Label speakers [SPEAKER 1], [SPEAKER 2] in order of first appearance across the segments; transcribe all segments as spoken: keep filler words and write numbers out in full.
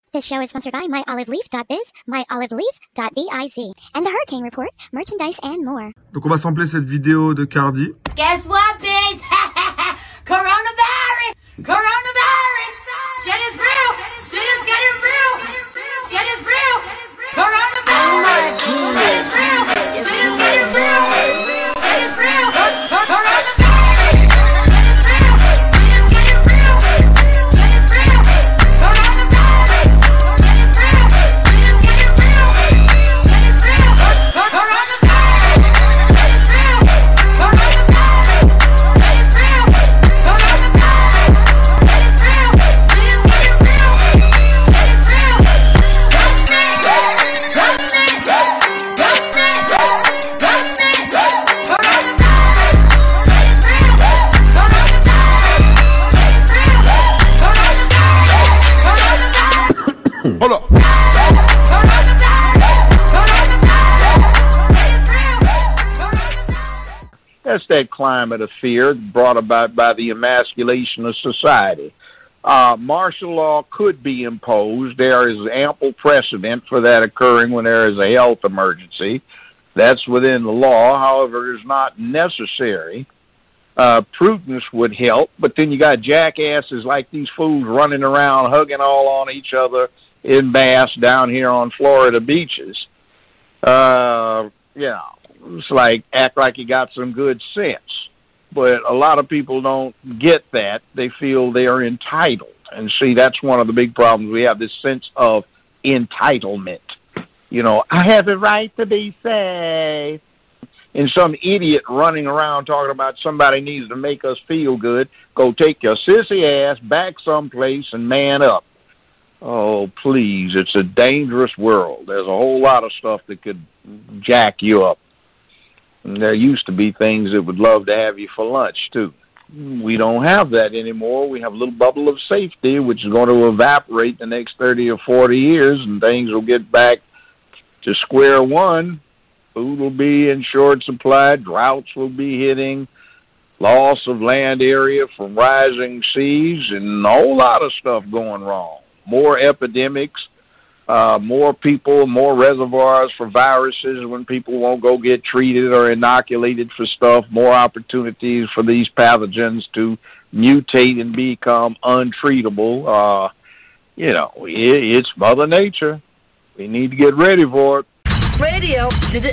[SPEAKER 1] This show is sponsored by my olive leaf dot biz, my olive leaf dot biz, and the Hurricane Report, merchandise and more.
[SPEAKER 2] Donc on va sampler cette vidéo de Cardi.
[SPEAKER 3] Guess what, bitch? Coronavirus! Coronavirus! Shit is real! Shit is getting real! Shit is real! Coronavirus! Shit is real! Shit is getting real! Shit is real! Coronavirus!
[SPEAKER 2] Hold up.
[SPEAKER 4] That's that climate of fear brought about by the emasculation of society. Uh, martial law could be imposed. There is ample precedent for that occurring when there is a health emergency. That's within the law. However, it's not necessary. Uh, prudence would help, but then you got jackasses like these fools running around hugging all on each other in mass down here on Florida beaches. Uh, you know, it's like act like you got some good sense. But a lot of people don't get that. They feel they are entitled. And see, that's one of the big problems. We have this sense of entitlement. You know, I have the right to be safe. And some idiot running around talking about somebody needs to make us feel good. Go take your sissy ass back someplace and man up. Oh, please, it's a dangerous world. There's a whole lot of stuff that could jack you up. And there used to be things that would love to have you for lunch, too. We don't have that anymore. We have a little bubble of safety, which is going to evaporate the next thirty or forty years, and things will get back to square one. Food will be in short supply. Droughts will be hitting. Loss of land area from rising seas, and a whole lot of stuff going wrong. More epidemics, uh, more people, more reservoirs for viruses when people won't go get treated or inoculated for stuff, more opportunities for these pathogens to mutate and become untreatable. Uh, you know, it, it's Mother Nature. We need to get ready for it.
[SPEAKER 3] Radio,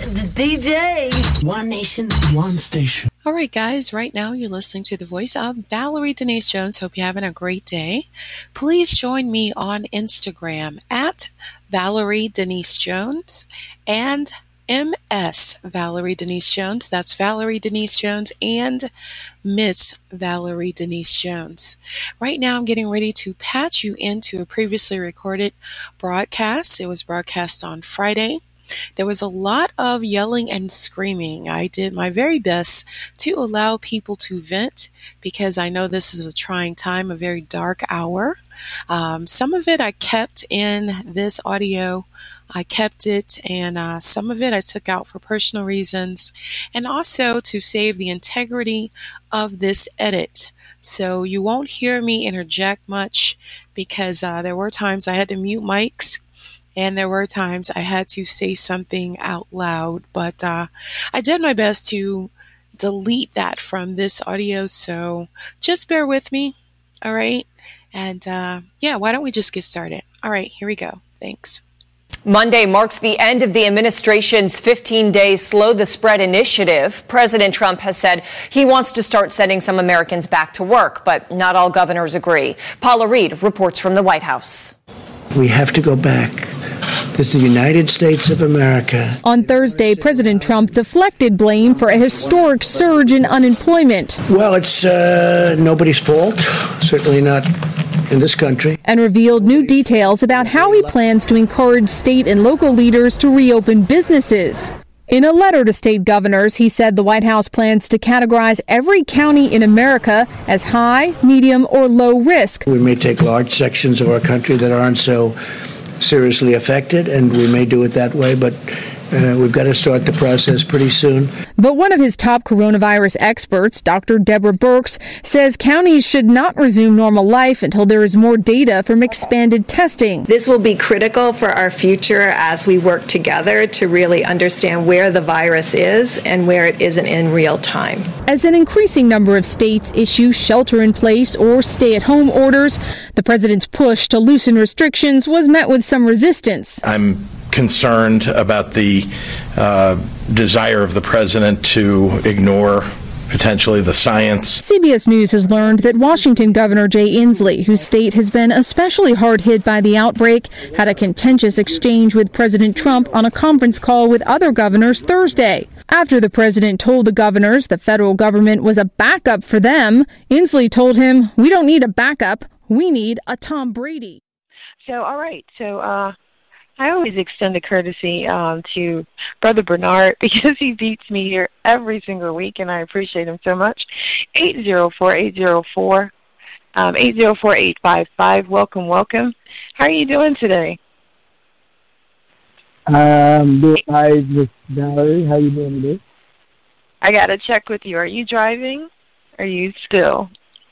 [SPEAKER 3] D J.
[SPEAKER 5] One nation, one station.
[SPEAKER 6] All right, guys, right now you're listening to the voice of Valerie Denise Jones. Hope you're having a great day. Please join me on Instagram at Valerie Denise Jones and M S Valerie Denise Jones. That's Valerie Denise Jones and Miss Valerie Denise Jones. Right now I'm getting ready to patch you into a previously recorded broadcast. It was broadcast on Friday. There was a lot of yelling and screaming. I did my very best to allow people to vent because I know this is a trying time, a very dark hour. Um, some of it I kept in this audio. I kept it, and uh, some of it I took out for personal reasons and also to save the integrity of this edit. So you won't hear me interject much because uh, there were times I had to mute mics. And there were times I had to say something out loud, but uh, I did my best to delete that from this audio, so just bear with me, all right? And uh, yeah, why don't we just get started? All right, here we go. Thanks.
[SPEAKER 7] Monday marks the end of the administration's fifteen-day Slow the Spread initiative. President Trump has said he wants to start sending some Americans back to work, but not all governors agree. Paula Reed reports from the White House.
[SPEAKER 5] We have to go back. This is the United States of America.
[SPEAKER 8] On Thursday, President Trump deflected blame for a historic surge in unemployment.
[SPEAKER 5] Well, it's uh, nobody's fault, certainly not in this country.
[SPEAKER 8] And revealed new details about how he plans to encourage state and local leaders to reopen businesses. In a letter to state governors, he said the White House plans to categorize every county in America as high, medium, or low risk.
[SPEAKER 5] We may take large sections of our country that aren't so seriously affected, and we may do it that way, but Uh, we've got to start the process pretty soon.
[SPEAKER 8] But one of his top coronavirus experts, Doctor Deborah Birx, says counties should not resume normal life until there is more data from expanded testing.
[SPEAKER 9] This will be critical for our future as we work together to really understand where the virus is and where it isn't in real time.
[SPEAKER 8] As an increasing number of states issue shelter-in-place or stay-at-home orders, the president's push to loosen restrictions was met with some resistance.
[SPEAKER 10] I'm concerned about the uh, desire of the president to ignore potentially the science.
[SPEAKER 8] C B S News has learned that Washington Governor Jay Inslee, whose state has been especially hard hit by the outbreak, had a contentious exchange with President Trump on a conference call with other governors Thursday. After the president told the governors the federal government was a backup for them, Inslee told him, "We don't need a backup. We need a Tom Brady."
[SPEAKER 11] So, all right. So, uh, I always extend a courtesy um, to Brother Bernard because he beats me here every single week, and I appreciate him so much. eight zero four, eight zero four, um, eight zero four, eight five five. Welcome, welcome. How are you doing today?
[SPEAKER 12] Um, doing hi, Miss Valerie. How you doing today?
[SPEAKER 11] I got to check with you. Are you driving? Are you still?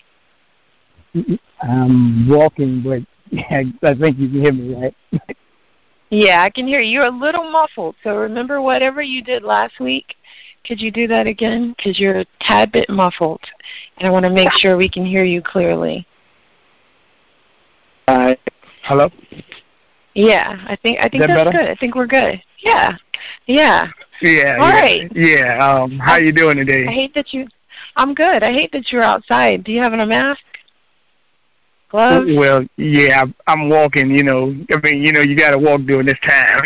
[SPEAKER 12] I'm walking, but yeah, I think you can hear me, right?
[SPEAKER 11] Yeah, I can hear you. You're a little muffled. So remember whatever you did last week, could you do that again? Because you're a tad bit muffled, and I want to make sure we can hear you clearly.
[SPEAKER 12] Uh, hello?
[SPEAKER 11] Yeah, I think I think
[SPEAKER 12] that
[SPEAKER 11] that's
[SPEAKER 12] better?
[SPEAKER 11] good. I think we're good. Yeah, yeah.
[SPEAKER 12] Yeah.
[SPEAKER 11] All
[SPEAKER 12] yeah,
[SPEAKER 11] right.
[SPEAKER 12] Yeah. Um, how
[SPEAKER 11] I,
[SPEAKER 12] you doing today?
[SPEAKER 11] I hate that you. I'm good. I hate that you're outside. Do you have on a mask? Gloves?
[SPEAKER 12] Well, yeah, I'm walking. You know, I mean, you know, you got to walk during this time.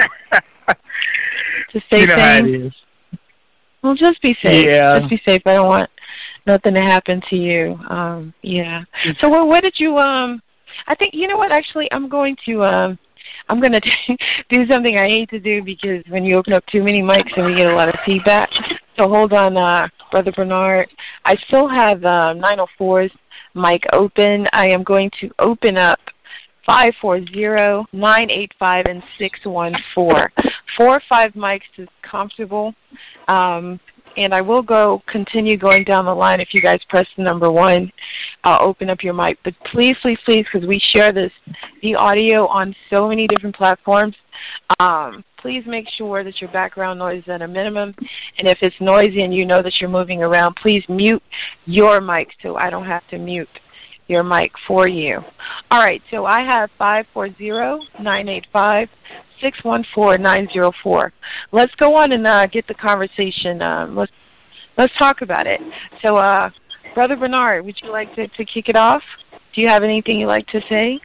[SPEAKER 11] Just stay
[SPEAKER 12] you know
[SPEAKER 11] safe.
[SPEAKER 12] how it is.
[SPEAKER 11] Well, just be safe.
[SPEAKER 12] Yeah.
[SPEAKER 11] Just be safe. I don't want nothing to happen to you. Um, yeah. So, well, what did you? Um, I think you know what. Actually, I'm going to. Um, I'm going to do something I hate to do because when you open up too many mics and we get a lot of feedback. So hold on, uh, Brother Bernard. I still have uh, nine oh four's mic open. I am going to open up five four zero, nine eight five, and six one four. Four or five mics is comfortable. Um, and I will go continue going down the line if you guys press the number one. I'll open up your mic. But please, please, please, because we share this, the audio on so many different platforms, um, please make sure that your background noise is at a minimum. And if it's noisy and you know that you're moving around, please mute your mic so I don't have to mute your mic for you. All right, so I have five four zero, nine eight five, six one four, nine zero four. Let's go on and uh, get the conversation. Um, let's let's talk about it. So, uh, Brother Bernard, would you like to, to kick it off? Do you have anything you'd like to say?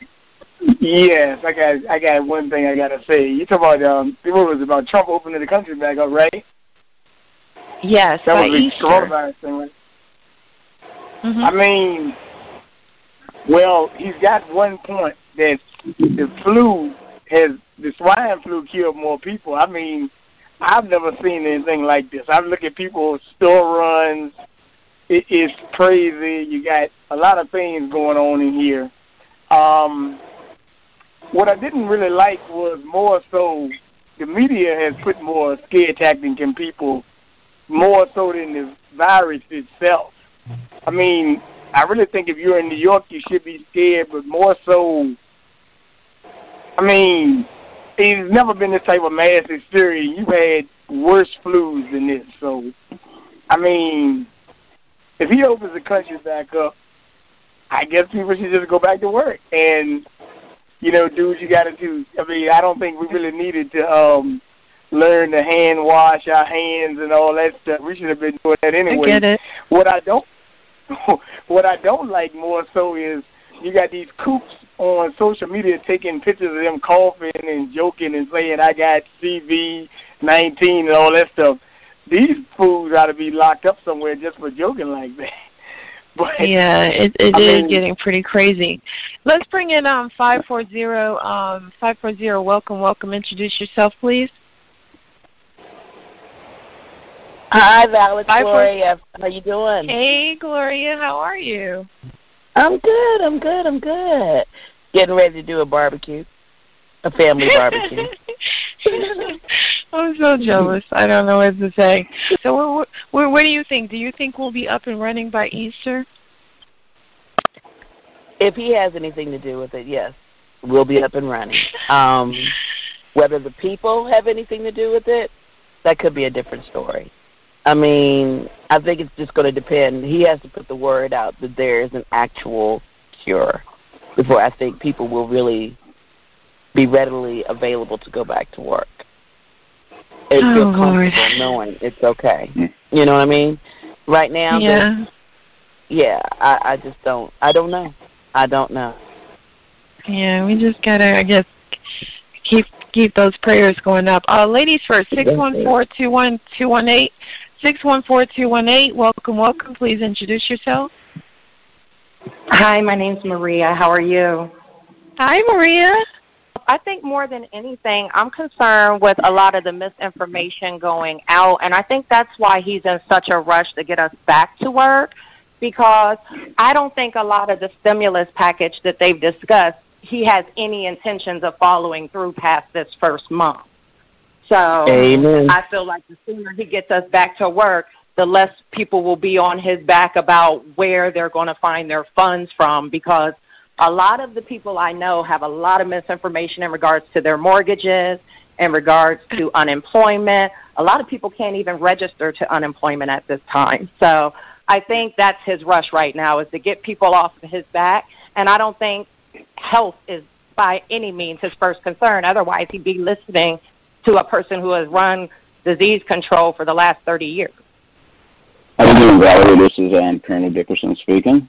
[SPEAKER 12] Yes, I got I got one thing I got to say. You talk about um, what was it, about Trump opening the country back up, right?
[SPEAKER 11] Yes,
[SPEAKER 12] that
[SPEAKER 11] by
[SPEAKER 12] was the
[SPEAKER 11] Easter.
[SPEAKER 12] coronavirus thing, right?
[SPEAKER 11] Mm-hmm.
[SPEAKER 12] I mean, well, he's got one point that the flu has, the swine flu killed more people. I mean, I've never seen anything like this. I've looked at people's store runs. It is crazy. You got a lot of things going on in here. Um, what I didn't really like was more so the media has put more scare tactics in people, more so than the virus itself. I mean, I really think if you're in New York, you should be scared, but more so, I mean, it's never been this type of mass hysteria. You've had worse flus than this. So, I mean, if he opens the country back up, I guess people should just go back to work and, you know, do what you got to do. I mean, I don't think we really needed to um, learn to hand wash our hands and all that stuff. We should have been doing that anyway.
[SPEAKER 11] I get it.
[SPEAKER 12] What I don't, what I don't like more so is you got these coops on social media taking pictures of them coughing and joking and saying I got C V nineteen and all that stuff. These fools ought to be locked up somewhere just for joking like that. But,
[SPEAKER 11] yeah, it, it
[SPEAKER 12] I
[SPEAKER 11] is
[SPEAKER 12] mean,
[SPEAKER 11] getting pretty crazy. Let's bring in um five four zero. Um, five four zero. Welcome, welcome. Introduce yourself, please.
[SPEAKER 13] Hi, Val. It's Gloria. How you doing?
[SPEAKER 11] Hey, Gloria. How are you?
[SPEAKER 13] I'm good. I'm good. I'm good. Getting ready to do a barbecue, a family barbecue.
[SPEAKER 11] I'm so jealous. I don't know what to say. So what, what, what do you think? Do you think we'll be up and running by Easter?
[SPEAKER 13] If he has anything to do with it, yes, we'll be up and running. Um, whether the people have anything to do with it, that could be a different story. I mean, I think it's just going to depend. He has to put the word out that there is an actual cure before I think people will really be readily available to go back to work. And
[SPEAKER 11] oh,
[SPEAKER 13] feel comfortable
[SPEAKER 11] Lord.
[SPEAKER 13] knowing it's okay. You know what I mean? Right now,
[SPEAKER 11] yeah,
[SPEAKER 13] yeah. I, I just don't. I don't know. I don't know.
[SPEAKER 11] Yeah, we just gotta, I guess, keep keep those prayers going up. Uh, ladies first, six one four two one two one eight, six one four two one eight. Welcome, welcome. Please introduce yourself.
[SPEAKER 14] Hi, my name's Maria. How are you?
[SPEAKER 11] Hi, Maria.
[SPEAKER 14] I think more than anything, I'm concerned with a lot of the misinformation going out, and I think that's why he's in such a rush to get us back to work, because I don't think a lot of the stimulus package that they've discussed, he has any intentions of following through past this first month. So
[SPEAKER 13] Amen.
[SPEAKER 14] I feel like the sooner he gets us back to work, the less people will be on his back about where they're going to find their funds from, because a lot of the people I know have a lot of misinformation in regards to their mortgages, in regards to unemployment. A lot of people can't even register to unemployment at this time. So I think that's his rush right now, is to get people off of his back. And I don't think health is by any means his first concern. Otherwise, he'd be listening to a person who has run disease control for the last thirty years.
[SPEAKER 15] How are you doing, Valerie? This is um, Colonel Dickerson speaking.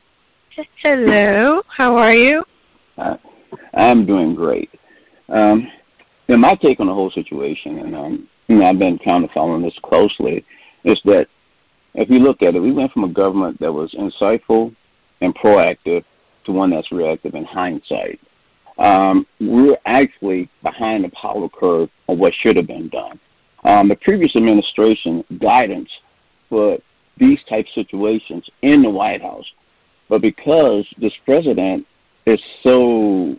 [SPEAKER 11] Hello. How are you?
[SPEAKER 15] Uh, I'm doing great. Um, you know, my take on the whole situation, and um, you know, I've been kind of following this closely, is that if you look at it, we went from a government that was insightful and proactive to one that's reactive in hindsight. Um, we're actually behind the power curve on what should have been done. Um, the previous administration guidance put these type situations in the White House. But because this president is so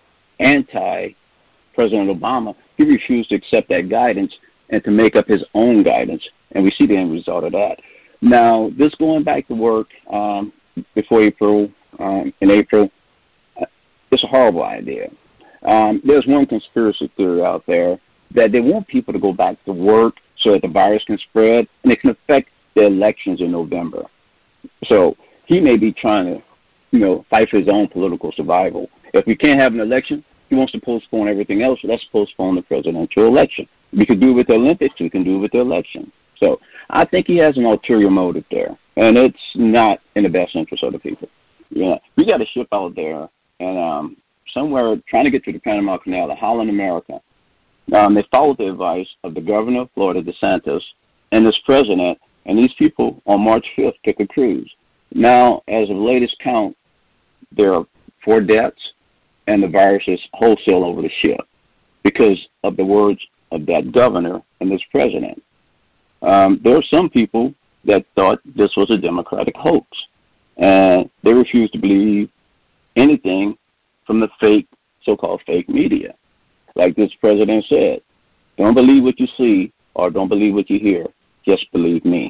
[SPEAKER 15] anti-President Obama, he refused to accept that guidance and to make up his own guidance. And we see the end result of that. Now, this going back to work um, before April, um, in April, it's a horrible idea. Um, there's one conspiracy theory out there that they want people to go back to work so that the virus can spread and it can affect the elections in November. So he may be trying to, you know, fight for his own political survival. If we can't have an election, he wants to postpone everything else. So let's postpone the presidential election. We could do it with the Olympics. We can do it with the election. So I think he has an ulterior motive there, and it's not in the best interest of the people. Yeah, we got a ship out there, and um, somewhere trying to get to the Panama Canal, to Holland, America. Um, they followed the advice of the governor of Florida, DeSantis, and this president, and these people on March fifth took a cruise. Now, as of latest count, there are four deaths, and the virus is wholesale over the ship because of the words of that governor and this president. Um, there are some people that thought this was a Democratic hoax, and they refused to believe anything from the fake, so-called fake media. Like this president said, don't believe what you see or don't believe what you hear. Just believe me.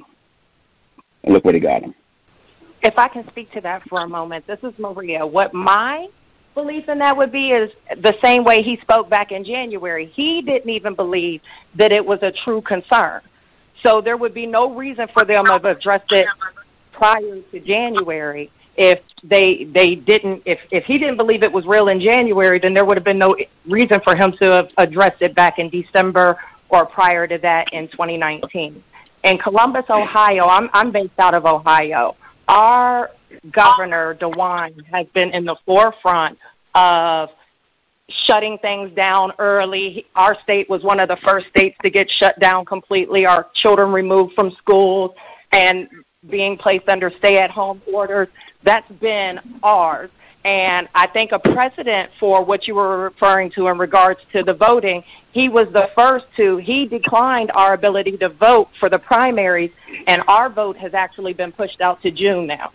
[SPEAKER 15] And look where they got him.
[SPEAKER 14] If I can speak to that for a moment, this is Maria. What my belief in that would be is the same way he spoke back in January. He didn't even believe that it was a true concern. So there would be no reason for them to have addressed it prior to January. If they they didn't, if, if he didn't believe it was real in January, then there would have been no reason for him to have addressed it back in December or prior to that in twenty nineteen. In Columbus, Ohio, I'm I'm based out of Ohio. Our governor, DeWine, has been in the forefront of shutting things down early. Our state was one of the first states to get shut down completely. Our children removed from schools and being placed under stay-at-home orders. That's been ours. And I think a precedent for what you were referring to in regards to the voting, he was the first to, he declined our ability to vote for the primaries, and our vote has actually been pushed out to June now.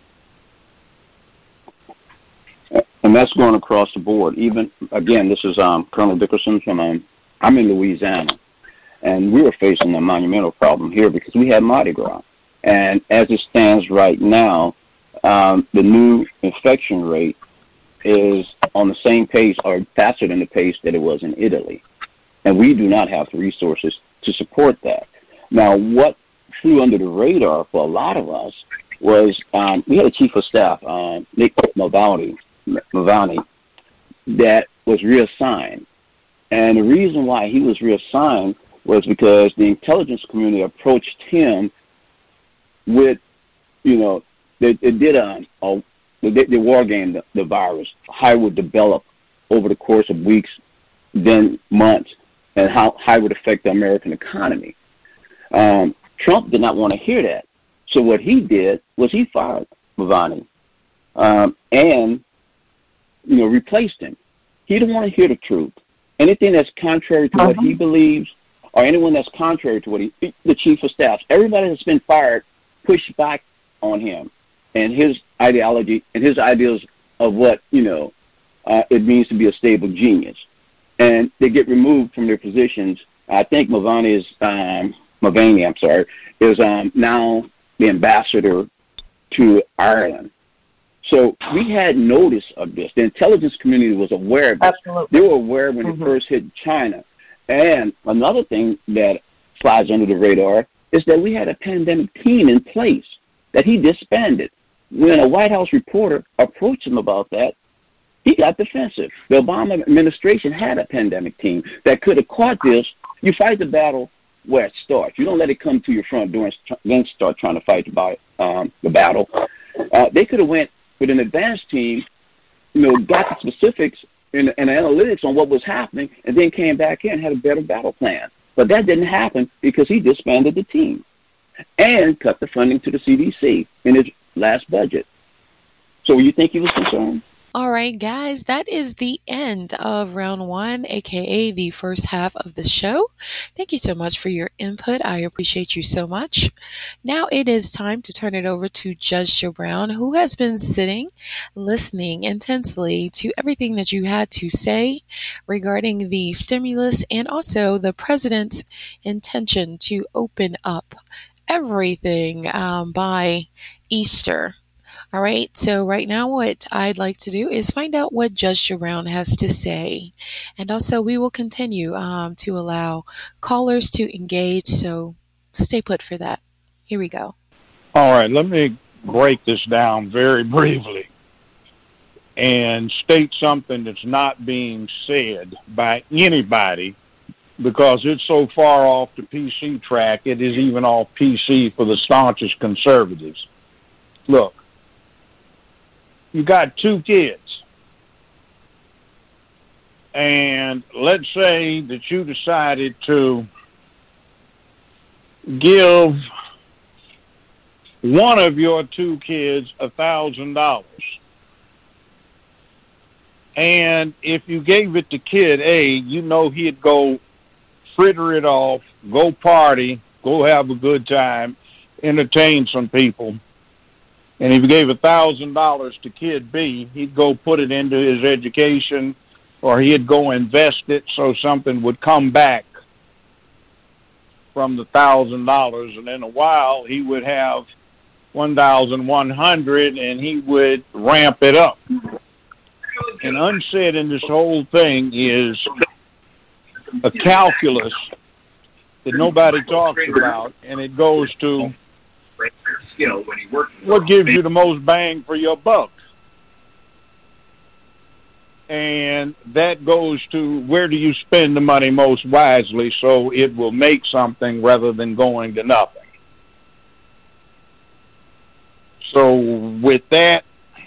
[SPEAKER 15] And that's going across the board. Even, again, this is um, Colonel Dickerson from, um, I'm in Louisiana. And we were facing a monumental problem here because we had Mardi Gras. And as it stands right now, um, the new infection rate is on the same pace or faster than the pace that it was in Italy. And we do not have the resources to support that. Now, what flew under the radar for a lot of us was um, we had a chief of staff, uh, Nick Mulvaney, Mulvaney, that was reassigned. And the reason why he was reassigned was because the intelligence community approached him with, you know, they, they did a, a they, they war game the, the virus, how it would develop over the course of weeks, then months, and how, how it would affect the American economy. Um, Trump did not want to hear that. So what he did was he fired Mulvaney um, and, you know, replaced him. He didn't want to hear the truth. Anything that's contrary to uh-huh. what he believes, or anyone that's contrary to what he, the chief of staff, everybody that's been fired pushed back on him and his ideology and his ideals of what, you know, uh, it means to be a stable genius. And they get removed from their positions. I think Mulvaney is, um, Mulvaney, I'm sorry, is um, now the ambassador to Ireland. So we had notice of this. The intelligence community was aware of this. Absolutely. They were aware when mm-hmm. it first hit China. And another thing that flies under the radar is that we had a pandemic team in place that he disbanded. When a White House reporter approached him about that, he got defensive. The Obama administration had a pandemic team that could have caught this. You fight the battle where it starts. You don't let it come to your front door and then start trying to fight the, um, the battle. Uh, they could have went with an advanced team, you know, got the specifics and, and analytics on what was happening, and then came back in and had a better battle plan. But that didn't happen because he disbanded the team and cut the funding to the C D C in his last budget. So you think he was concerned?
[SPEAKER 6] All right, guys, that is the end of round one, aka the first half of the show. Thank you so much for your input. I appreciate you so much. Now it is time to turn it over to Judge Joe Brown, who has been sitting, listening intensely to everything that you had to say regarding the stimulus and also the president's intention to open up everything um, by Easter. All right, so right now what I'd like to do is find out what Judge Joe Brown has to say. And also we will continue um, to allow callers to engage, so stay put for that. Here we go.
[SPEAKER 16] All right, let me break this down very briefly and state something that's not being said by anybody because it's so far off the P C track, it is even off P C for the staunchest conservatives. Look. You got two kids, and let's say that you decided to give one of your two kids a thousand dollars. And if you gave it to kid A, you know he'd go fritter it off, go party, go have a good time, entertain some people. And if you gave a thousand dollars to kid B, he'd go put it into his education, or he'd go invest it so something would come back from the thousand dollars. And in a while, he would have one thousand one hundred, and he would ramp it up. And unsaid in this whole thing is a calculus that nobody talks about, and it goes to skill when he works. What gives you the most bang for your buck? And that goes to where do you spend the money most wisely so it will make something rather than going to nothing. So with that,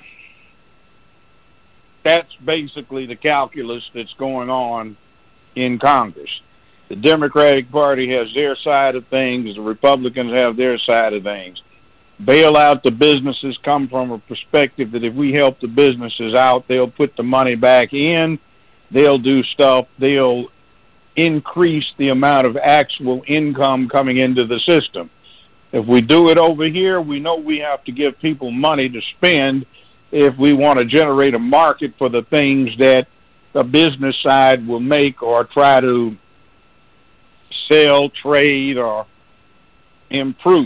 [SPEAKER 16] that's basically the calculus that's going on in Congress. The Democratic Party has their side of things. The Republicans have their side of things. Bail out the businesses come from a perspective that if we help the businesses out, they'll put the money back in. They'll do stuff. They'll increase the amount of actual income coming into the system. If we do it over here, we know we have to give people money to spend if we want to generate a market for the things that the business side will make or try to sell, trade, or improve.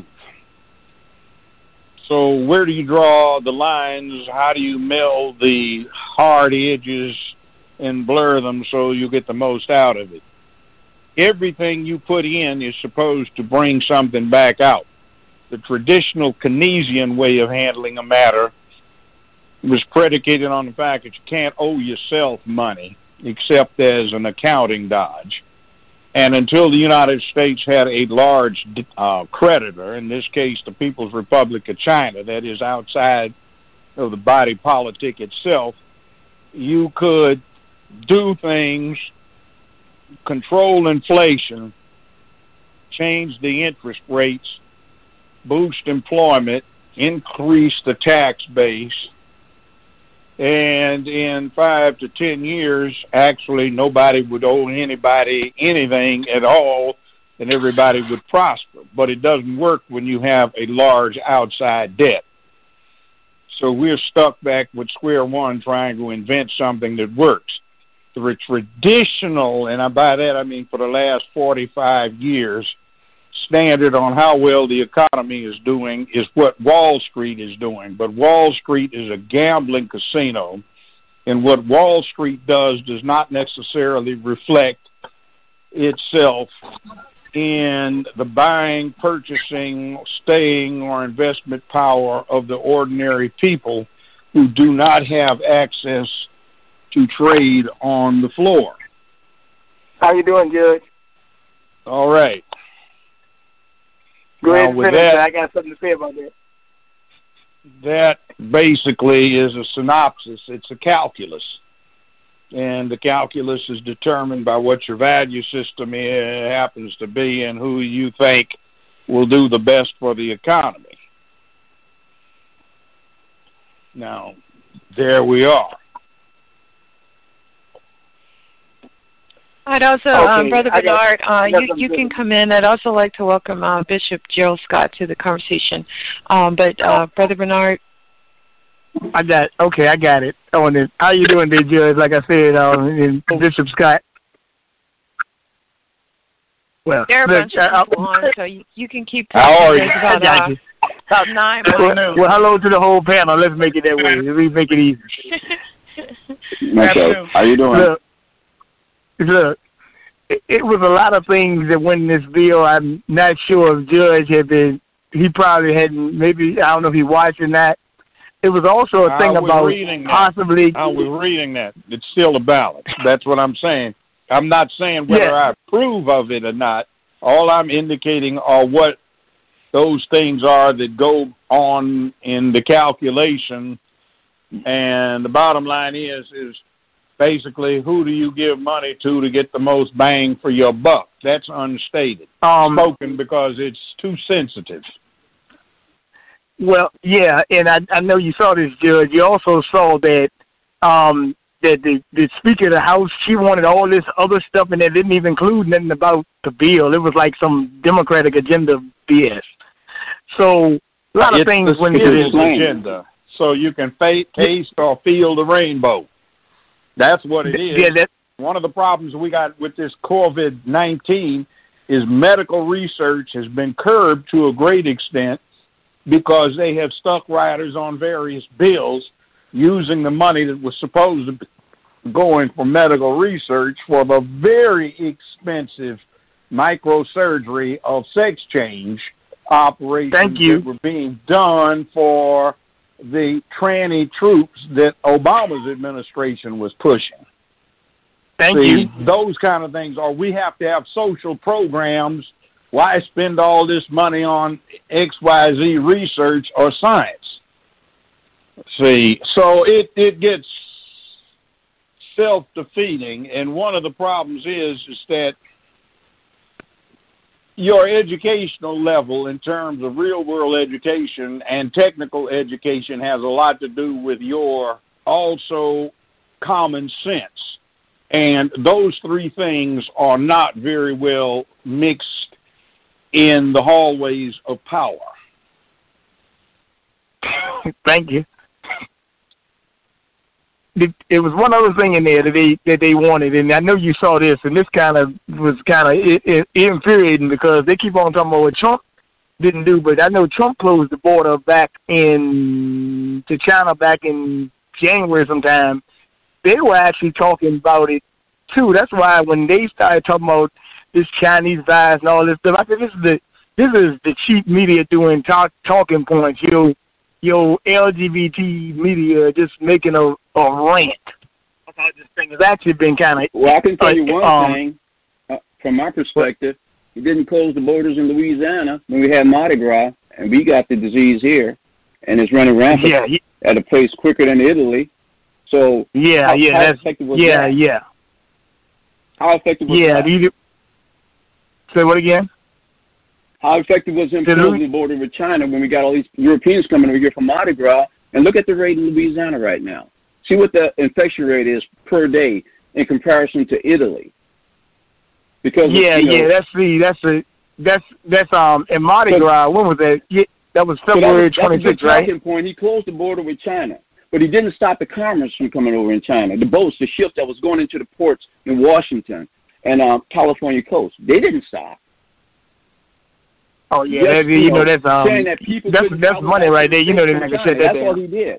[SPEAKER 16] So where do you draw the lines? How do you meld the hard edges and blur them so you get the most out of it? Everything you put in is supposed to bring something back out. The traditional Keynesian way of handling a matter was predicated on the fact that you can't owe yourself money except as an accounting dodge. And until the United States had a large uh, creditor, in this case the People's Republic of China, that is outside of the body politic itself, you could do things, control inflation, change the interest rates, boost employment, increase the tax base, and in five to ten years, actually nobody would owe anybody anything at all, and everybody would prosper. But it doesn't work when you have a large outside debt. So we're stuck back with square one trying to invent something that works. The traditional, and by that I mean for the last forty-five years, standard on how well the economy is doing is what Wall Street is doing. But Wall Street is a gambling casino, and what Wall Street does does not necessarily reflect itself in the buying, purchasing, staying, or investment power of the ordinary people who do not have access to trade on the floor.
[SPEAKER 12] How you doing, Judge?
[SPEAKER 16] All right.
[SPEAKER 12] Go
[SPEAKER 16] now,
[SPEAKER 12] ahead and
[SPEAKER 16] with
[SPEAKER 12] finish.
[SPEAKER 16] that,
[SPEAKER 12] I got something to say about that.
[SPEAKER 16] That basically is a synopsis. It's a calculus. And the calculus is determined by what your value system is, happens to be and who you think will do the best for the economy. Now, there we are.
[SPEAKER 11] I'd also,
[SPEAKER 12] Okay,
[SPEAKER 11] um, Brother
[SPEAKER 12] I got-
[SPEAKER 11] Bernard, uh,
[SPEAKER 12] I got
[SPEAKER 11] you,
[SPEAKER 12] something
[SPEAKER 11] you
[SPEAKER 12] to-
[SPEAKER 11] can come in. I'd also like to welcome uh, Bishop Gerald Scott to the conversation. Um, but, uh, Brother Bernard?
[SPEAKER 12] I got okay. I got it. On it. How you doing, there, Judge? Like I said, um, in Bishop Scott. Well,
[SPEAKER 11] There are a
[SPEAKER 12] look,
[SPEAKER 11] bunch of
[SPEAKER 12] I-
[SPEAKER 11] people on, so you, you can keep
[SPEAKER 12] How
[SPEAKER 11] talking.
[SPEAKER 12] are you?
[SPEAKER 11] There's
[SPEAKER 12] I
[SPEAKER 11] about,
[SPEAKER 12] got
[SPEAKER 11] uh,
[SPEAKER 12] you.
[SPEAKER 11] about nine
[SPEAKER 12] Well,
[SPEAKER 11] more.
[SPEAKER 12] well, hello to the whole panel. Let's make it that way. Let's make it easy.
[SPEAKER 15] Okay. How you doing?
[SPEAKER 12] Look, look it, it was a lot of things that went in this bill. I'm not sure if Judge had been, he probably hadn't, maybe, I don't know if he watched or not. It was also a
[SPEAKER 16] I
[SPEAKER 12] thing
[SPEAKER 16] was
[SPEAKER 12] about
[SPEAKER 16] reading that.
[SPEAKER 12] possibly...
[SPEAKER 16] I was reading that. It's still a balance. That's what I'm saying. I'm not saying whether
[SPEAKER 12] Yeah.
[SPEAKER 16] I approve of it or not. All I'm indicating are what those things are that go on in the calculation. And the bottom line is, is basically who do you give money to to get the most bang for your buck? That's unstated.
[SPEAKER 12] Um,
[SPEAKER 16] Spoken because it's too sensitive.
[SPEAKER 12] Well, yeah, and I, I know you saw this, Judge. You also saw that um, that the, the Speaker of the House, she wanted all this other stuff, and it didn't even include nothing about the bill. It was like some Democratic agenda B S. So a lot of
[SPEAKER 16] It's
[SPEAKER 12] things
[SPEAKER 16] the
[SPEAKER 12] went into this.
[SPEAKER 16] Speaker's agenda, so you can fa- taste or feel the rainbow. That's what it is.
[SPEAKER 12] Yeah, that,
[SPEAKER 16] One of the problems we got with this COVID nineteen is medical research has been curbed to a great extent because they have stuck riders on various bills using the money that was supposed to be going for medical research for the very expensive microsurgery of sex change operations
[SPEAKER 12] Thank you.
[SPEAKER 16] that were being done for the tranny troops that Obama's administration was pushing.
[SPEAKER 12] Thank
[SPEAKER 16] See,
[SPEAKER 12] you.
[SPEAKER 16] those kind of things are, we have to have social programs. Why spend all this money on X Y Z research or science? See, so it, it gets self-defeating, and one of the problems is, is that your educational level in terms of real-world education and technical education has a lot to do with your also common sense. And those three things are not very well mixed in the hallways of power.
[SPEAKER 12] Thank you. it, it was one other thing in there that they that they wanted, and I know you saw this, and this kind of was kind of it, it, infuriating because they keep on talking about what Trump didn't do, but I know Trump closed the border back in to China back in January sometime. They were actually talking about it too. That's why when they started talking about this Chinese virus and all this stuff, I said this is the this is the cheap media doing talk, talking points. Your your L G B T media just making a, a rant about this thing. It's actually been kind of
[SPEAKER 15] well. I can tell you one
[SPEAKER 12] um,
[SPEAKER 15] thing uh, from my perspective. We didn't close the borders in Louisiana when we had Mardi Gras, and we got the disease here, and it's running rampant
[SPEAKER 12] yeah, yeah.
[SPEAKER 15] at a place quicker than Italy. So
[SPEAKER 12] yeah,
[SPEAKER 15] how,
[SPEAKER 12] yeah,
[SPEAKER 15] how
[SPEAKER 12] that's
[SPEAKER 15] effective was
[SPEAKER 12] yeah,
[SPEAKER 15] that?
[SPEAKER 12] yeah.
[SPEAKER 15] How effective was
[SPEAKER 12] yeah,
[SPEAKER 15] that?
[SPEAKER 12] You, say what again?
[SPEAKER 15] How effective was him
[SPEAKER 12] Did
[SPEAKER 15] closing
[SPEAKER 12] Louis-
[SPEAKER 15] the border with China when we got all these Europeans coming over here from Mardi Gras? And look at the rate in Louisiana right now. See what the infection rate is per day in comparison to Italy. Because
[SPEAKER 12] yeah,
[SPEAKER 15] you know,
[SPEAKER 12] yeah, that's the that's a that's that's um in Mardi
[SPEAKER 15] So-
[SPEAKER 12] Gras. When was that? Yeah, that was
[SPEAKER 15] so that
[SPEAKER 12] February
[SPEAKER 15] was, that's a
[SPEAKER 12] twenty
[SPEAKER 15] good
[SPEAKER 12] sixth, right?
[SPEAKER 15] talking point. He closed the border with China, but he didn't stop the commerce from coming over in China. The boats, the ships that was going into the ports in Washington and um, California coast, they didn't stop.
[SPEAKER 12] Oh yeah,
[SPEAKER 15] Yes,
[SPEAKER 12] that, you know that's um
[SPEAKER 15] saying that people
[SPEAKER 12] that's
[SPEAKER 15] couldn't
[SPEAKER 12] that's
[SPEAKER 15] travel
[SPEAKER 12] money
[SPEAKER 15] back
[SPEAKER 12] right
[SPEAKER 15] to
[SPEAKER 12] there.
[SPEAKER 15] the
[SPEAKER 12] You know they're
[SPEAKER 15] States
[SPEAKER 12] not
[SPEAKER 15] from
[SPEAKER 12] gonna shut
[SPEAKER 15] China.
[SPEAKER 12] that
[SPEAKER 15] That's all
[SPEAKER 12] down.
[SPEAKER 15] he did.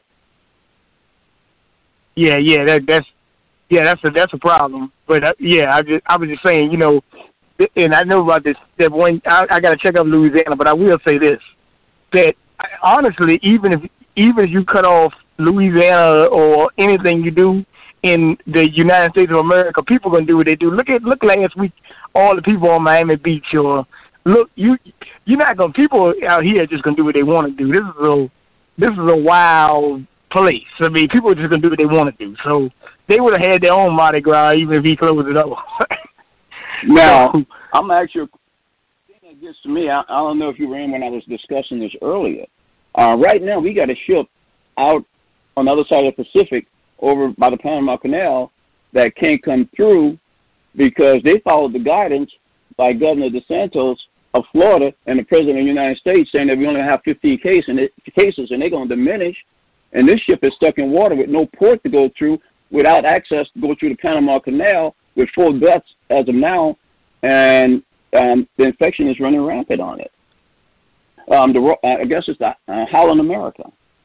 [SPEAKER 12] Yeah, yeah, that that's yeah, that's a that's a problem. But uh, yeah, I just I was just saying, you know, and I know about this. That one, I, I got to check out Louisiana, but I will say this: that honestly, even if even if you cut off Louisiana or anything you do in the United States of America, people gonna do what they do. Look at look last week, all the people on Miami Beach, or look you you're not gonna people out here are just gonna do what they want to do. This is a this is a wild place. I mean, people are just gonna do what they want to do. So they would have had their own Mardi Gras even if he closed it up.
[SPEAKER 15] Now, I'm actually, the thing that gets to me, I, I don't know if you were in when I was discussing this earlier. Uh, right now, we got a ship out on the other side of the Pacific over by the Panama Canal that can't come through because they followed the guidance by Governor DeSantis of Florida and the President of the United States saying that we only have fifteen cases and, it, cases and they're going to diminish. And this ship is stuck in water with no port to go through, without access to go through the Panama Canal, with four deaths as of now, and um, the infection is running rampant on it. Um, the, uh, I guess it's the uh, Holland America.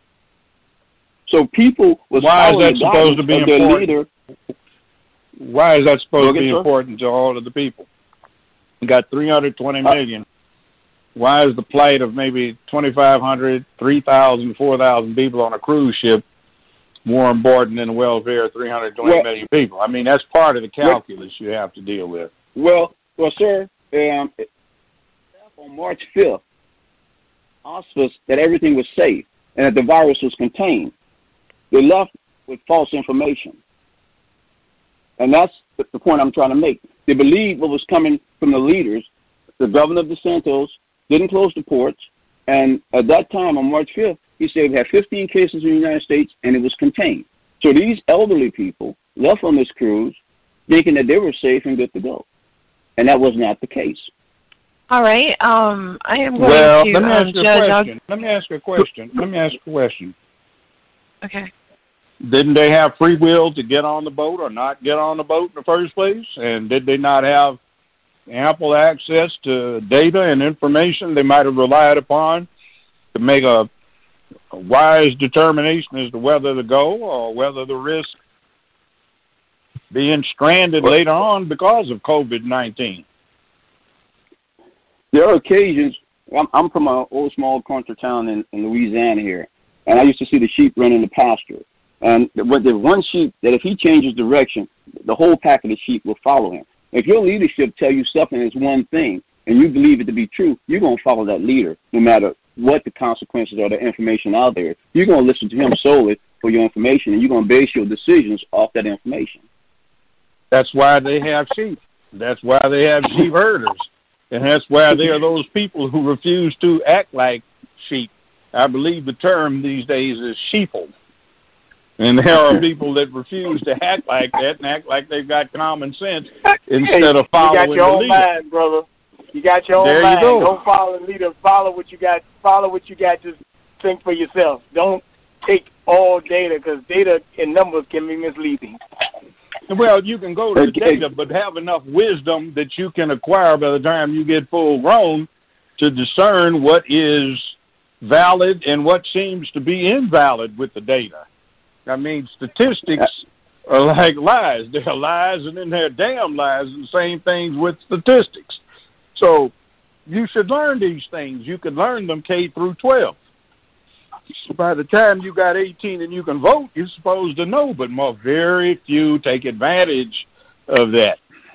[SPEAKER 15] So people was
[SPEAKER 16] Why is
[SPEAKER 15] following
[SPEAKER 16] that
[SPEAKER 15] the
[SPEAKER 16] supposed to
[SPEAKER 15] guidance
[SPEAKER 16] be
[SPEAKER 15] of their
[SPEAKER 16] important?
[SPEAKER 15] leader.
[SPEAKER 16] Why is that supposed
[SPEAKER 15] Go
[SPEAKER 16] to be
[SPEAKER 15] ahead, sir.
[SPEAKER 16] important to all of the people? We got three hundred twenty million. Why is the plight of maybe twenty-five hundred, three thousand, four thousand people on a cruise ship more important than the welfare of three hundred twenty
[SPEAKER 15] Well-
[SPEAKER 16] million people? I mean, that's part of the calculus you have to deal with.
[SPEAKER 15] Well, well, sir, um, on March fifth, auspiced that everything was safe and that the virus was contained. They left with false information. And that's the the point I'm trying to make. They believed what was coming from the leaders. The governor of DeSantis didn't close the ports, and at that time, on March fifth, he said we had fifteen cases in the United States, and it was contained. So these elderly people left on this cruise thinking that they were safe and good to go. And that was not the case.
[SPEAKER 11] All right. Um, I am going
[SPEAKER 16] Well,
[SPEAKER 11] to
[SPEAKER 16] let me
[SPEAKER 11] um,
[SPEAKER 16] ask you a
[SPEAKER 11] judge.
[SPEAKER 16] question. Let me ask you a question. Let me ask you a question.
[SPEAKER 11] Okay.
[SPEAKER 16] Didn't they have free will to get on the boat or not get on the boat in the first place? And did they not have ample access to data and information they might have relied upon to make a, a wise determination as to whether to go or whether to risk being stranded later on because of COVID nineteen?
[SPEAKER 15] There are occasions, I'm, I'm from an old small country town in, in Louisiana here, and I used to see the sheep running the pasture. And there's one sheep that if he changes direction, the whole pack of the sheep will follow him. If your leadership tell you something is one thing and you believe it to be true, you're going to follow that leader no matter what the consequences or the information out there. You're going to listen to him solely for your information, and you're going to base your decisions off that information.
[SPEAKER 16] That's why they have sheep. That's why they have sheep herders. And that's why there are those people who refuse to act like sheep. I believe the term these days is sheeple. And there are people that refuse to act like that and act like they've got common sense instead of following
[SPEAKER 12] you got your
[SPEAKER 16] the
[SPEAKER 12] own
[SPEAKER 16] leader.
[SPEAKER 12] mind, brother. You got your own
[SPEAKER 16] There you
[SPEAKER 12] mind.
[SPEAKER 16] go.
[SPEAKER 12] Don't follow the leader. Follow what you got. Follow what you got. Just think for yourself. Don't take all data because data and numbers can be misleading.
[SPEAKER 16] Well, you can go to the data, but have enough wisdom that you can acquire by the time you get full grown to discern what is valid and what seems to be invalid with the data. I mean, statistics are like lies. They're lies and then they're damn lies, and the same things with statistics. So you should learn these things. You can learn them K through twelve. By the time you got eighteen and you can vote, you're supposed to know, but more very few take advantage of that.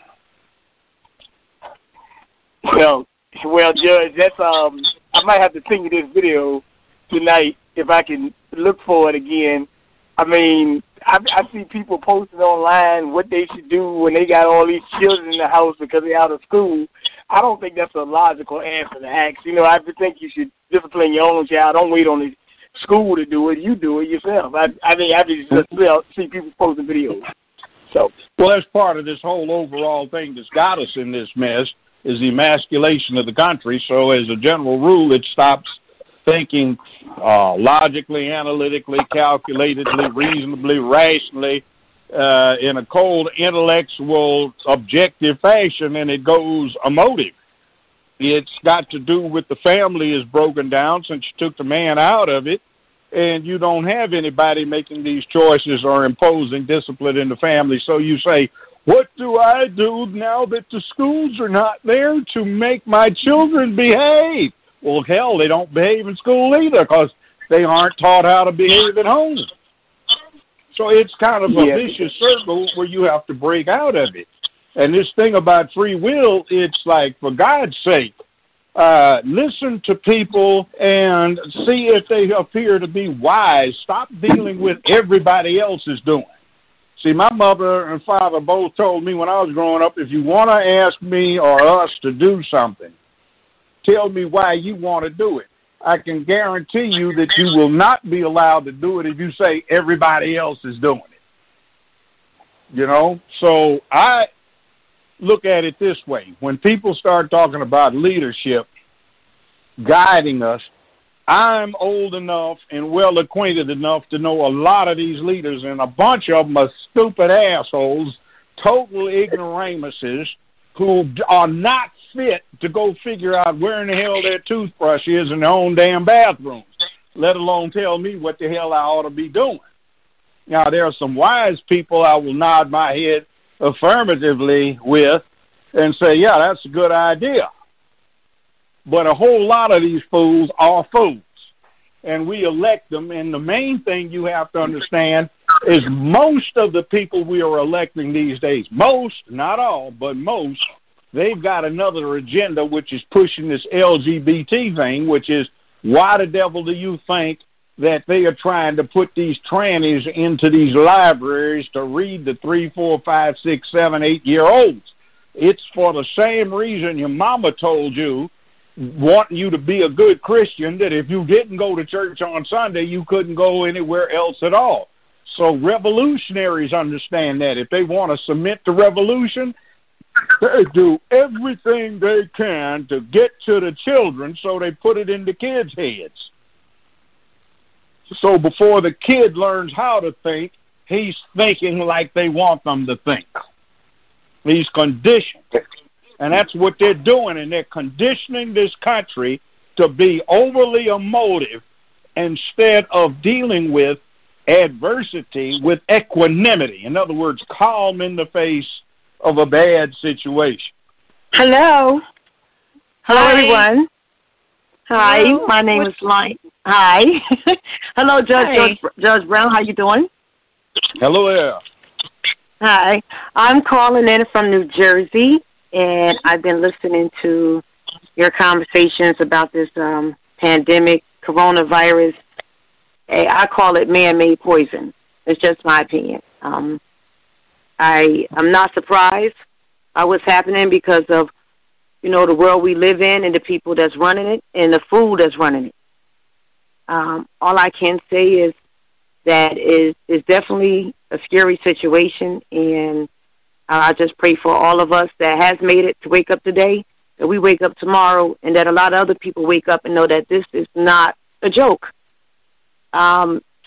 [SPEAKER 12] Well, well, Judge, that's um. I might have to send you this video tonight if I can look for it again. I mean, I, I see people posting online what they should do when they got all these children in the house because they're out of school. I don't think that's a logical answer to ask. You know, I think you should discipline your own child. Don't wait on the school to do it. You do it yourself. I, I mean, I just see people posting videos. So,
[SPEAKER 16] well, that's part of this whole overall thing that's got us in this mess is the emasculation of the country. So, as a general rule, it stops thinking uh, logically, analytically, calculatedly, reasonably, rationally, uh, in a cold, intellectual, objective fashion, and it goes emotive. It's got to do with the family is broken down since you took the man out of it, and you don't have anybody making these choices or imposing discipline in the family. So you say, what do I do now that the schools are not there to make my children behave? Well, hell, they don't behave in school either because they aren't taught how to behave at home. So it's kind of a
[SPEAKER 12] Yeah.
[SPEAKER 16] vicious circle where you have to break out of it. And this thing about free will, it's like, for God's sake, uh, listen to people and see if they appear to be wise. Stop dealing with everybody else is doing. See, my mother and father both told me when I was growing up, if you want to ask me or us to do something, tell me why you want to do it. I can guarantee you that you will not be allowed to do it if you say everybody else is doing it. You know? So I look at it this way. When people start talking about leadership guiding us, I'm old enough and well acquainted enough to know a lot of these leaders, and a bunch of them are stupid assholes, total ignoramuses, who are not fit to go figure out where in the hell their toothbrush is in their own damn bathrooms, let alone tell me what the hell I ought to be doing. Now, there are some wise people I will nod my head affirmatively with and say, yeah, that's a good idea. But a whole lot of these fools are fools, and we elect them. And the main thing you have to understand is most of the people we are electing these days, most, not all, but most, they've got another agenda, which is pushing this L G B T thing, which is, why the devil do you think that they are trying to put these trannies into these libraries to read the three, four, five, six, seven, eight-year-olds? It's for the same reason your mama told you, wanting you to be a good Christian, that if you didn't go to church on Sunday, you couldn't go anywhere else at all. So revolutionaries understand that. If they want to submit to revolution, they do everything they can to get to the children, so they put it in the kids' heads. So before the kid learns how to think, he's thinking like they want them to think. He's conditioned. And that's what they're doing, and they're conditioning this country to be overly emotive instead of dealing with adversity with equanimity. In other words, calm in the face of a bad situation.
[SPEAKER 17] Hello. Hello,
[SPEAKER 16] Hi.
[SPEAKER 17] everyone. Hi,
[SPEAKER 16] Hello.
[SPEAKER 17] my name
[SPEAKER 16] What-
[SPEAKER 17] is Light. Hi. Hello, Judge,
[SPEAKER 16] Hi.
[SPEAKER 17] Judge Judge Brown. How you doing?
[SPEAKER 16] Hello there.
[SPEAKER 17] Hi. I'm calling in from New Jersey, and I've been listening to your conversations about this um, pandemic, coronavirus. Eh, I call it man-made poison. It's just my opinion. Um, I I'm not surprised by what's happening because of, you know, the world we live in and the people that's running it and the food that's running it. Um, all I can say is that is is definitely a scary situation, and I just pray for all of us that has made it to wake up today, that we wake up tomorrow, and that a lot of other people wake up and know that this is not a joke. Um,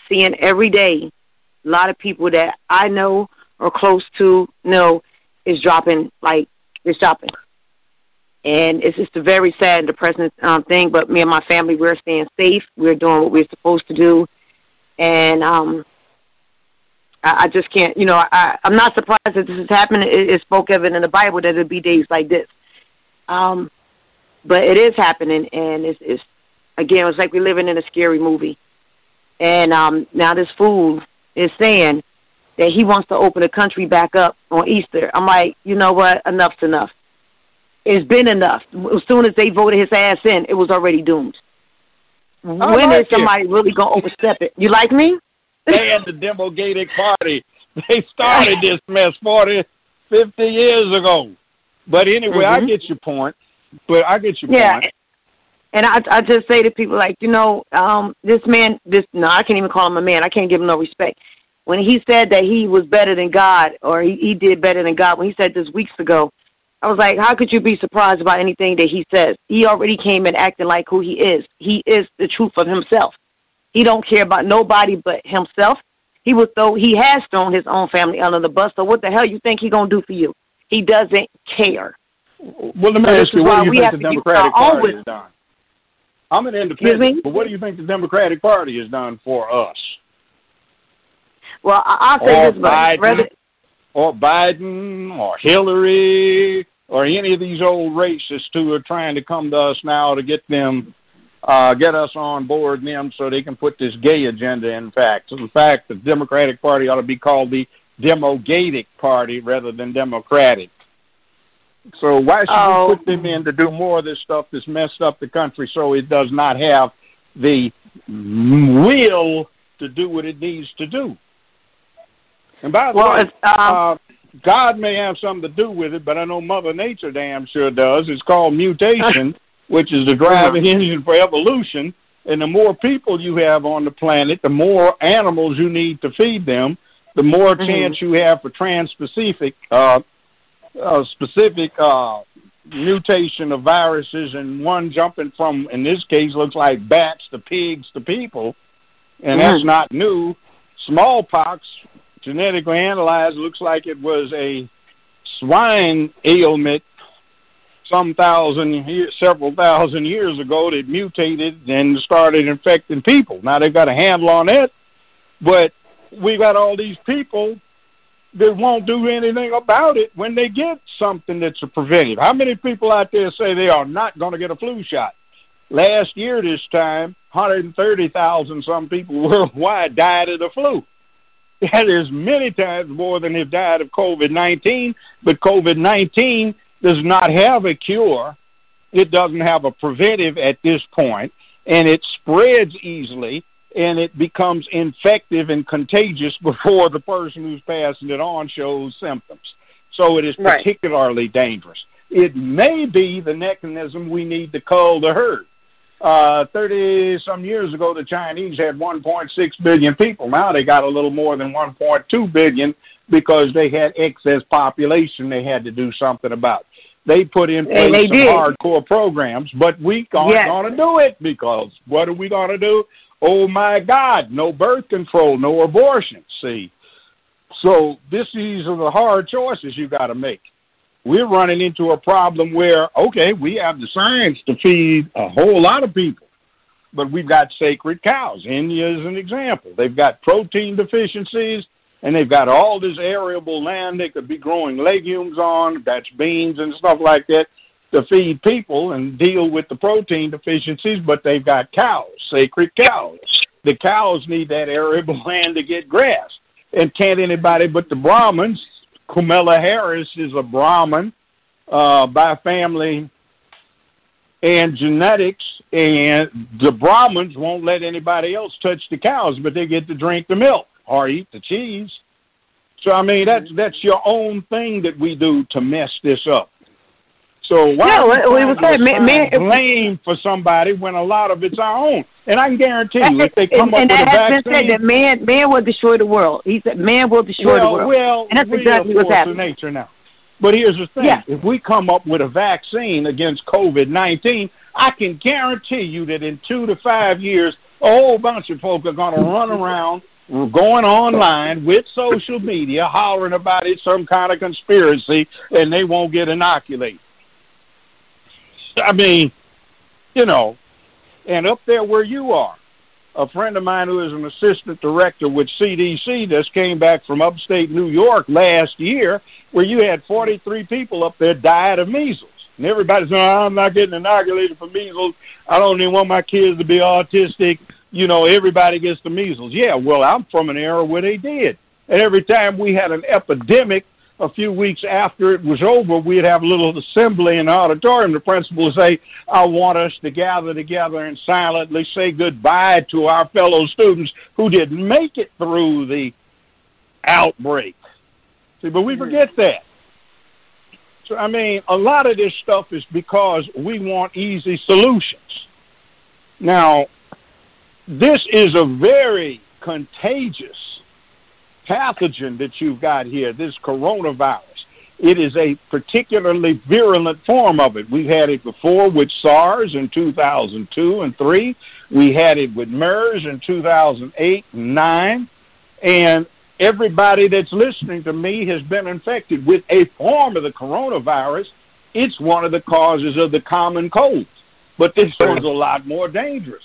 [SPEAKER 17] seeing every day a lot of people that I know or close to know is dropping, like, it's dropping. And it's just a very sad and depressing um, thing, but me and my family, we're staying safe. We're doing what we're supposed to do. And um, I, I just can't, you know, I, I'm not surprised that this is happening. It, it spoke of it in the Bible that it'd be days like this. Um, but it is happening, and it's, it's again, it's like we're living in a scary movie. And um, now this fool is saying that he wants to open the country back up on Easter. I'm like, you know what? Enough's enough. It's been enough. As soon as they voted his ass in, it was already doomed. When
[SPEAKER 16] like
[SPEAKER 17] is somebody
[SPEAKER 16] it.
[SPEAKER 17] really going to overstep it? You like me?
[SPEAKER 16] They and the Democratic Party, they started this mess forty, fifty years ago. But anyway,
[SPEAKER 17] Mm-hmm.
[SPEAKER 16] I get your point. But I get your
[SPEAKER 17] Yeah.
[SPEAKER 16] point.
[SPEAKER 17] And I, I just say to people, like, you know, um, this man, this no, I can't even call him a man. I can't give him no respect. When he said that he was better than God, or he, he did better than God, when he said this weeks ago, I was like, how could you be surprised about anything that he says? He already came in acting like who he is. He is the truth of himself. He don't care about nobody but himself. He was throw, he has thrown his own family under the bus, so what the hell you think he going to do for you? He doesn't care.
[SPEAKER 16] Well, let me
[SPEAKER 17] So this
[SPEAKER 16] ask you,
[SPEAKER 17] is
[SPEAKER 16] what
[SPEAKER 17] why
[SPEAKER 16] do you
[SPEAKER 17] we
[SPEAKER 16] think
[SPEAKER 17] have
[SPEAKER 16] the
[SPEAKER 17] to use
[SPEAKER 16] Democratic
[SPEAKER 17] our own
[SPEAKER 16] Party
[SPEAKER 17] wisdom.
[SPEAKER 16] has done? I'm an
[SPEAKER 17] Excuse
[SPEAKER 16] independent,
[SPEAKER 17] me?
[SPEAKER 16] but what do you think the Democratic Party has done for us?
[SPEAKER 17] Well, I- I'll say
[SPEAKER 16] Or
[SPEAKER 17] this, but
[SPEAKER 16] Biden,
[SPEAKER 17] rather,
[SPEAKER 16] or Biden, or Hillary, or any of these old racists who are trying to come to us now to get them, uh, get us on board them so they can put this gay agenda in fact. In fact, the Democratic Party ought to be called the Demogatic Party rather than Democratic. So why should
[SPEAKER 17] Oh.
[SPEAKER 16] we put them in to do more of this stuff that's messed up the country so it does not have the will to do what it needs to do? And by the
[SPEAKER 17] Well,
[SPEAKER 16] way,
[SPEAKER 17] it's, um,
[SPEAKER 16] uh, God may have something to do with it, but I know Mother Nature damn sure does. It's called mutation, which is the driving engine for evolution. And the more people you have on the planet, the more animals you need to feed them, the more
[SPEAKER 17] Mhm.
[SPEAKER 16] chance you have for trans-specific, uh, uh, specific uh, mutation of viruses, and one jumping from, in this case, looks like bats to pigs to people, and that's
[SPEAKER 17] Mhm.
[SPEAKER 16] not new. Smallpox, genetically analyzed, looks like it was a swine ailment some thousand, years, several thousand years ago that mutated and started infecting people. Now they've got a handle on it, but we got all these people that won't do anything about it when they get something that's a preventive. How many people out there say they are not going to get a flu shot? Last year this time, one hundred thirty thousand some people worldwide died of the flu. That is many times more than have died of COVID nineteen, but COVID nineteen does not have a cure. It doesn't have a preventive at this point, and it spreads easily, and it becomes infective and contagious before the person who's passing it on shows symptoms. So it is
[SPEAKER 17] Right.
[SPEAKER 16] particularly dangerous. It may be the mechanism we need to cull the herd. Uh, thirty-some years ago, the Chinese had one point six billion people. Now they got a little more than one point two billion because they had excess population they had to do something about. They put in place
[SPEAKER 17] And they
[SPEAKER 16] some
[SPEAKER 17] did.
[SPEAKER 16] hardcore programs, but we aren't
[SPEAKER 17] Yes.
[SPEAKER 16] going to do it because what are we going to do? Oh, my God, no birth control, no abortion, see. So this, these are the hard choices you got to make. We're running into a problem where, okay, we have the science to feed a whole lot of people, but we've got sacred cows. India is an example. They've got protein deficiencies, and they've got all this arable land they could be growing legumes on, that's beans and stuff like that, to feed people and deal with the protein deficiencies, but they've got cows, sacred cows. The cows need that arable land to get grass. And can't anybody but the Brahmins, Kamala Harris is a Brahmin uh, by family and genetics, and the Brahmins won't let anybody else touch the cows, but they get to drink the milk or eat the cheese. So, I mean, that's that's your own thing that we do to mess this up. So why
[SPEAKER 17] Yeah,
[SPEAKER 16] are
[SPEAKER 17] well,
[SPEAKER 16] we
[SPEAKER 17] it was
[SPEAKER 16] trying to
[SPEAKER 17] that, man-
[SPEAKER 16] assign
[SPEAKER 17] man-
[SPEAKER 16] blame for somebody when a lot of it's our own? And I can guarantee you, if they come
[SPEAKER 17] and,
[SPEAKER 16] up
[SPEAKER 17] and
[SPEAKER 16] with
[SPEAKER 17] that
[SPEAKER 16] a
[SPEAKER 17] has
[SPEAKER 16] vaccine...
[SPEAKER 17] been said that man, man will destroy the world. He said man will destroy
[SPEAKER 16] well,
[SPEAKER 17] the world.
[SPEAKER 16] Well,
[SPEAKER 17] and that's
[SPEAKER 16] we
[SPEAKER 17] exactly
[SPEAKER 16] are
[SPEAKER 17] what's
[SPEAKER 16] force of
[SPEAKER 17] happening.
[SPEAKER 16] nature now. But here's the thing.
[SPEAKER 17] Yeah.
[SPEAKER 16] If we come up with a vaccine against COVID nineteen, I can guarantee you that in two to five years, a whole bunch of folk are going to run around going online with social media, hollering about it's some kind of conspiracy, and they won't get inoculated. I mean, you know, and up there where you are, a friend of mine who is an assistant director with C D C just came back from upstate New York last year, where you had forty-three people up there died of measles. And everybody's saying, I'm not getting inoculated for measles. I don't even want my kids to be autistic. You know, everybody gets the measles. Yeah, well, I'm from an era where they did. And every time we had an epidemic, a few weeks after it was over, we'd have a little assembly in the auditorium. The principal would say, I want us to gather together and silently say goodbye to our fellow students who didn't make it through the outbreak. See, but we forget that. So, I mean, a lot of this stuff is because we want easy solutions. Now, this is a very contagious pathogen that you've got here, this coronavirus. It is a particularly virulent form of it. We've had it before with SARS in two thousand two and three. We had it with MERS in two thousand eight and nine. And everybody that's listening to me has been infected with a form of the coronavirus. It's one of the causes of the common cold. But this one's a lot more dangerous.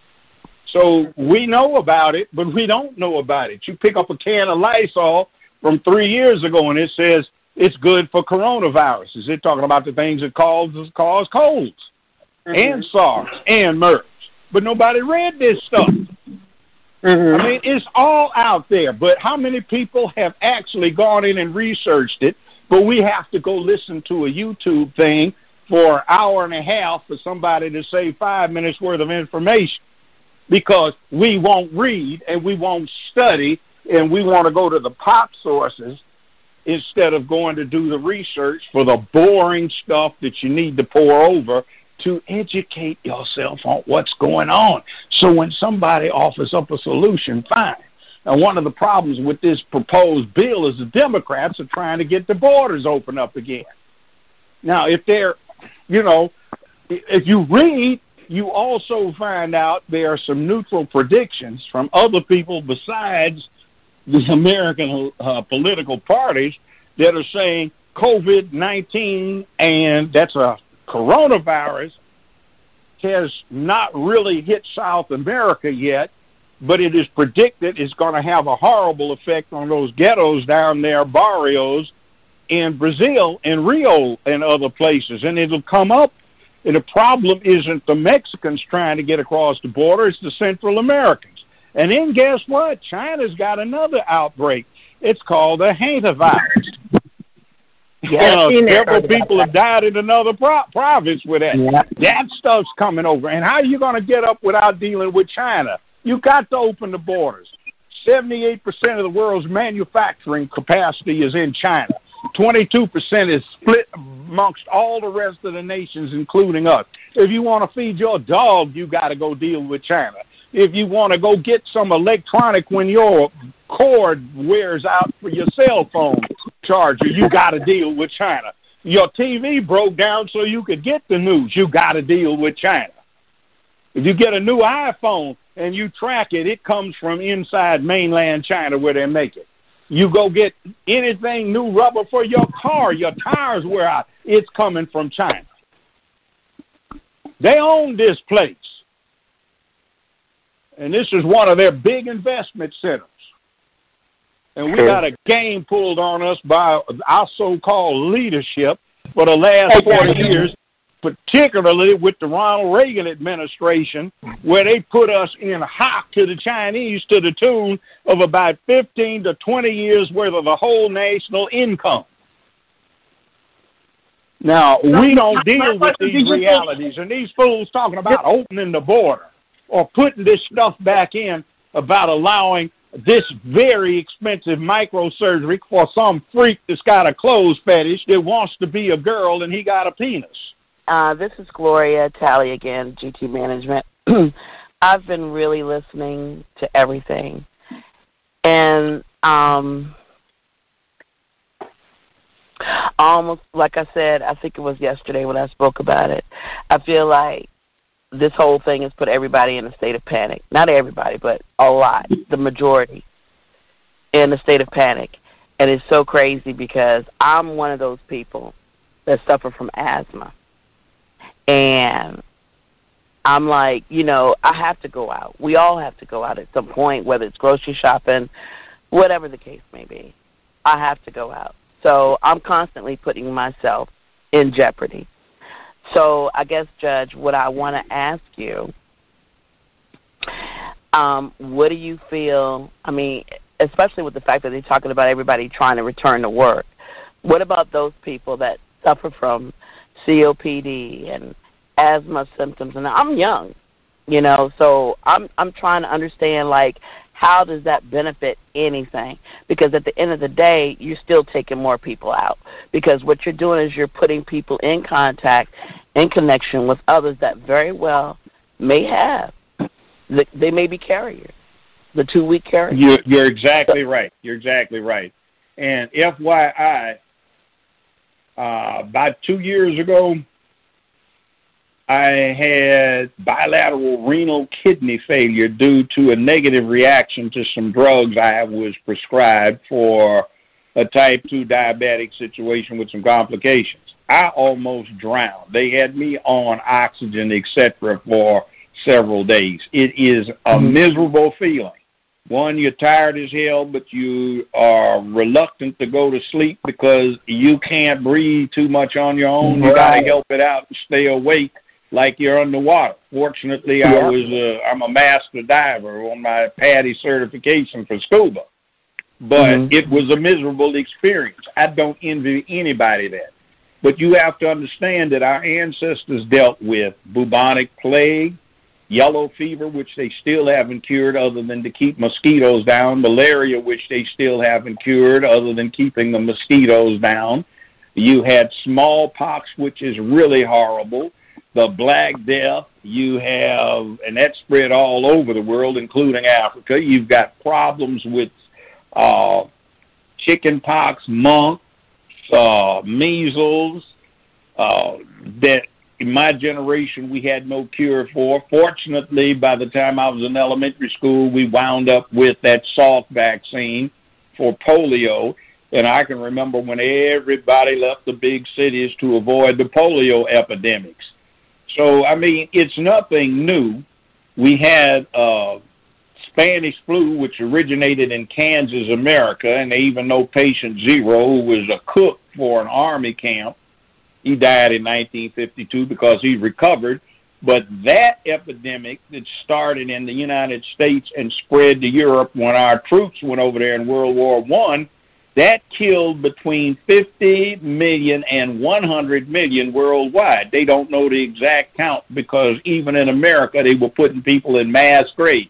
[SPEAKER 16] So we know about it, but we don't know about it. You pick up a can of Lysol from three years ago, and it says it's good for coronavirus. Is it talking about the things that cause, cause colds mm-hmm. and SARS and MERS? But nobody read this stuff. Mm-hmm. I mean, it's all out there, but how many people have actually gone in and researched it? But we have to go listen to a YouTube thing for an hour and a half for somebody to say five minutes worth of information. Because we won't read and we won't study and we want to go to the pop sources instead of going to do the research for the boring stuff that you need to pour over to educate yourself on what's going on. So when somebody offers up a solution, fine. And one of the problems with this proposed bill is the Democrats are trying to get the borders open up again. Now, if they're, you know, if you read, you also find out there are some neutral predictions from other people besides the American uh, political parties that are saying COVID nineteen, and that's a coronavirus, has not really hit South America yet, but it is predicted it's going to have a horrible effect on those ghettos down there, barrios, in Brazil and Rio and other places, and it'll come up. And the problem isn't the Mexicans trying to get across the border, it's the Central Americans. And then guess what? China's got another outbreak. It's called the hantavirus. Yeah, uh, several people have died in another pro- province with that. Yeah. That stuff's coming over. And how are you going to get up without dealing with China? You got to open the borders. seventy-eight percent of the world's manufacturing capacity is in China. twenty-two percent is split amongst all the rest of the nations, including us. If you want to feed your dog, you got to go deal with China. If you want to go get some electronic when your cord wears out for your cell phone charger, you got to deal with China. Your T V broke down so you could get the news, you got to deal with China. If you get a new iPhone and you track it, it comes from inside mainland China where they make it. You go get anything new rubber for your car, your tires wear out, it's coming from China. They own this place. And this is one of their big investment centers. And we got a game pulled on us by our so-called leadership for the last forty years, particularly with the Ronald Reagan administration, where they put us in hock to the Chinese to the tune of about fifteen to twenty years worth of the whole national income. Now, we don't deal with these realities, and these fools talking about opening the border or putting this stuff back in about allowing this very expensive microsurgery for some freak that's got a clothes fetish that wants to be a girl and he got a penis.
[SPEAKER 13] Uh, this is Gloria Talley again, G T Management. I've been really listening to everything. And um, almost like I said, I think it was yesterday when I spoke about it, I feel like this whole thing has put everybody in a state of panic. Not everybody, but a lot, the majority, in a state of panic. And it's so crazy because I'm one of those people that suffer from asthma. And I'm like, you know, I have to go out. We all have to go out at some point, whether it's grocery shopping, whatever the case may be. I have to go out. So I'm constantly putting myself in jeopardy. So I guess, Judge, what I want to ask you, um, what do you feel, I mean, especially with the fact that they're talking about everybody trying to return to work, what about those people that suffer from C O P D and asthma symptoms? And I'm young, you know, so I'm I'm trying to understand, like, how does that benefit anything? Because at the end of the day, you're still taking more people out. Because what you're doing is you're putting people in contact, in connection with others that very well may have. They may be carriers, the two-week carriers.
[SPEAKER 16] You're, you're exactly right. You're exactly right. And F Y I, uh, about two years ago, I had bilateral renal kidney failure due to a negative reaction to some drugs I was prescribed for a type two diabetic situation with some complications. I almost drowned. They had me on oxygen, et cetera, for several days. It is a miserable feeling. One, you're tired as hell, but you are reluctant to go to sleep because you can't breathe too much on your own. You got to help it out and stay awake like you're underwater. Fortunately, yeah. I was uh, I'm a master diver on my PADI certification for scuba. But mm-hmm. it was a miserable experience. I don't envy anybody that. But you have to understand that our ancestors dealt with bubonic plague, yellow fever, which they still haven't cured other than to keep mosquitoes down, malaria, which they still haven't cured other than keeping the mosquitoes down. You had smallpox, which is really horrible. The Black Death, you have, and that spread all over the world, including Africa. You've got problems with uh, chicken pox, mumps, uh, measles, uh, that in my generation we had no cure for. Fortunately, by the time I was in elementary school, we wound up with that Salk vaccine for polio. And I can remember when everybody left the big cities to avoid the polio epidemics. So, I mean, it's nothing new. We had uh, Spanish flu, which originated in Kansas, America, and they even know Patient Zero, who was a cook for an army camp. He died in nineteen fifty-two because he recovered. But that epidemic that started in the United States and spread to Europe when our troops went over there in World War One, that killed between fifty million and one hundred million worldwide. They don't know the exact count because even in America, they were putting people in mass graves.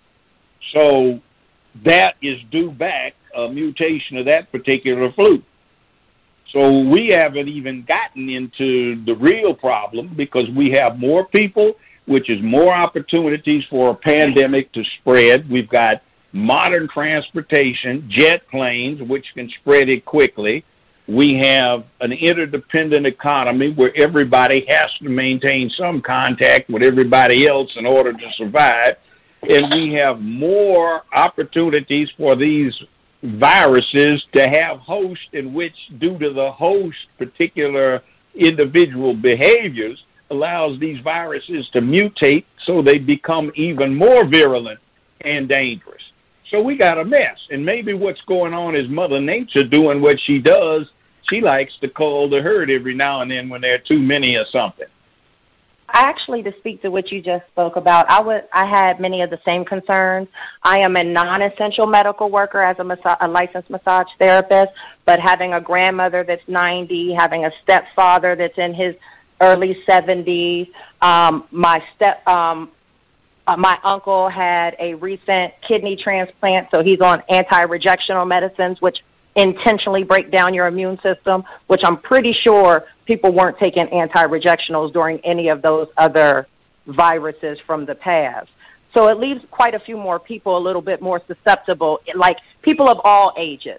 [SPEAKER 16] So that is due back a mutation of that particular flu. So we haven't even gotten into the real problem because we have more people, which is more opportunities for a pandemic to spread. We've got modern transportation, jet planes, which can spread it quickly. We have an interdependent economy where everybody has to maintain some contact with everybody else in order to survive. And we have more opportunities for these viruses to have hosts in which, due to the host particular individual behaviors, allows these viruses to mutate so they become even more virulent and dangerous. So we got a mess. And maybe what's going on is Mother Nature doing what she does. She likes to cull the herd every now and then when there are too many or something.
[SPEAKER 14] Actually, to speak to what you just spoke about, I would I had many of the same concerns. I am a non-essential medical worker as a, massa- a licensed massage therapist, but having a grandmother that's ninety, having a stepfather that's in his early seventies, um, my step um, uh, my uncle had a recent kidney transplant, so he's on anti-rejectional medicines, which intentionally break down your immune system, which I'm pretty sure people weren't taking anti-rejectionals during any of those other viruses from the past. So it leaves quite a few more people a little bit more susceptible, like people of all ages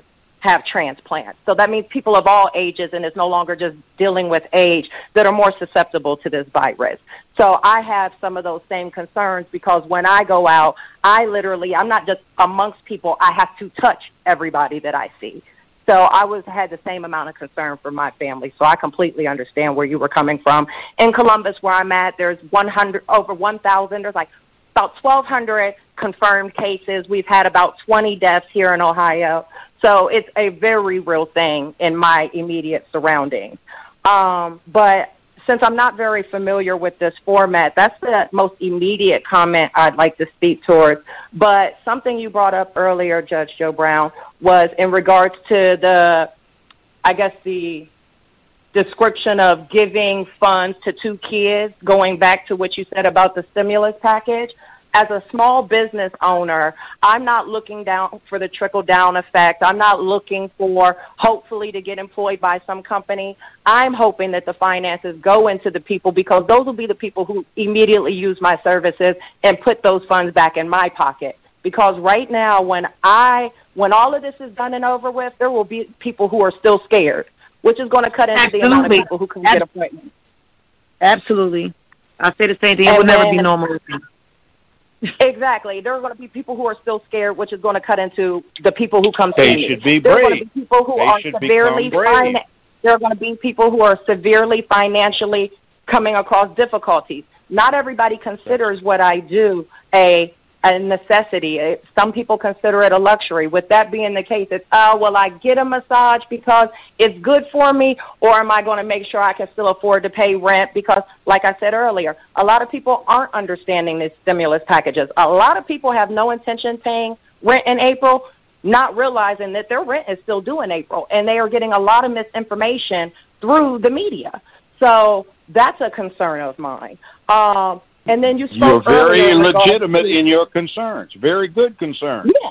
[SPEAKER 14] have transplants. So that means people of all ages, and it's no longer just dealing with age, that are more susceptible to this virus. So I have some of those same concerns because when I go out, I literally, I'm not just amongst people, I have to touch everybody that I see. So I was had the same amount of concern for my family. So I completely understand where you were coming from. In Columbus, where I'm at, there's one hundred, over one thousand, there's like about twelve hundred confirmed cases. We've had about twenty deaths here in Ohio. So it's a very real thing in my immediate surroundings. Um, but since I'm not very familiar with this format, that's the most immediate comment I'd like to speak towards. But something you brought up earlier, Judge Joe Brown, was in regards to the, I guess, the description of giving funds to two kids, going back to what you said about the stimulus package. As a small business owner, I'm not looking down for the trickle-down effect. I'm not looking for, hopefully, to get employed by some company. I'm hoping that the finances go into the people because those will be the people who immediately use my services and put those funds back in my pocket. Because right now, when I, when all of this is done and over with, there will be people who are still scared, which is going to cut into Absolutely. the amount of people who can Ab- get appointments.
[SPEAKER 17] Absolutely. I say the same thing. It will never be normal.
[SPEAKER 14] Exactly. There are going to be people who are still scared, which is going to cut into the people who come
[SPEAKER 16] they
[SPEAKER 14] to me.
[SPEAKER 16] Should be
[SPEAKER 14] there
[SPEAKER 16] brave.
[SPEAKER 14] are going to be people who
[SPEAKER 16] they
[SPEAKER 14] are
[SPEAKER 16] should
[SPEAKER 14] severely fin- There are going to be people who are severely financially coming across difficulties. Not everybody considers what I do a a necessity. Some people consider it a luxury. With that being the case, it's, oh, well, I get a massage because it's good for me, or am I going to make sure I can still afford to pay rent? Because, like I said earlier, a lot of people aren't understanding these stimulus packages. A lot of people have no intention paying rent in April, not realizing that their rent is still due in April, and they are getting a lot of misinformation through the media. So that's a concern of mine. Um, And then you spoke
[SPEAKER 16] You're very
[SPEAKER 14] earlier
[SPEAKER 16] legitimate
[SPEAKER 14] to,
[SPEAKER 16] in your concerns. Very good concerns.
[SPEAKER 14] Yeah.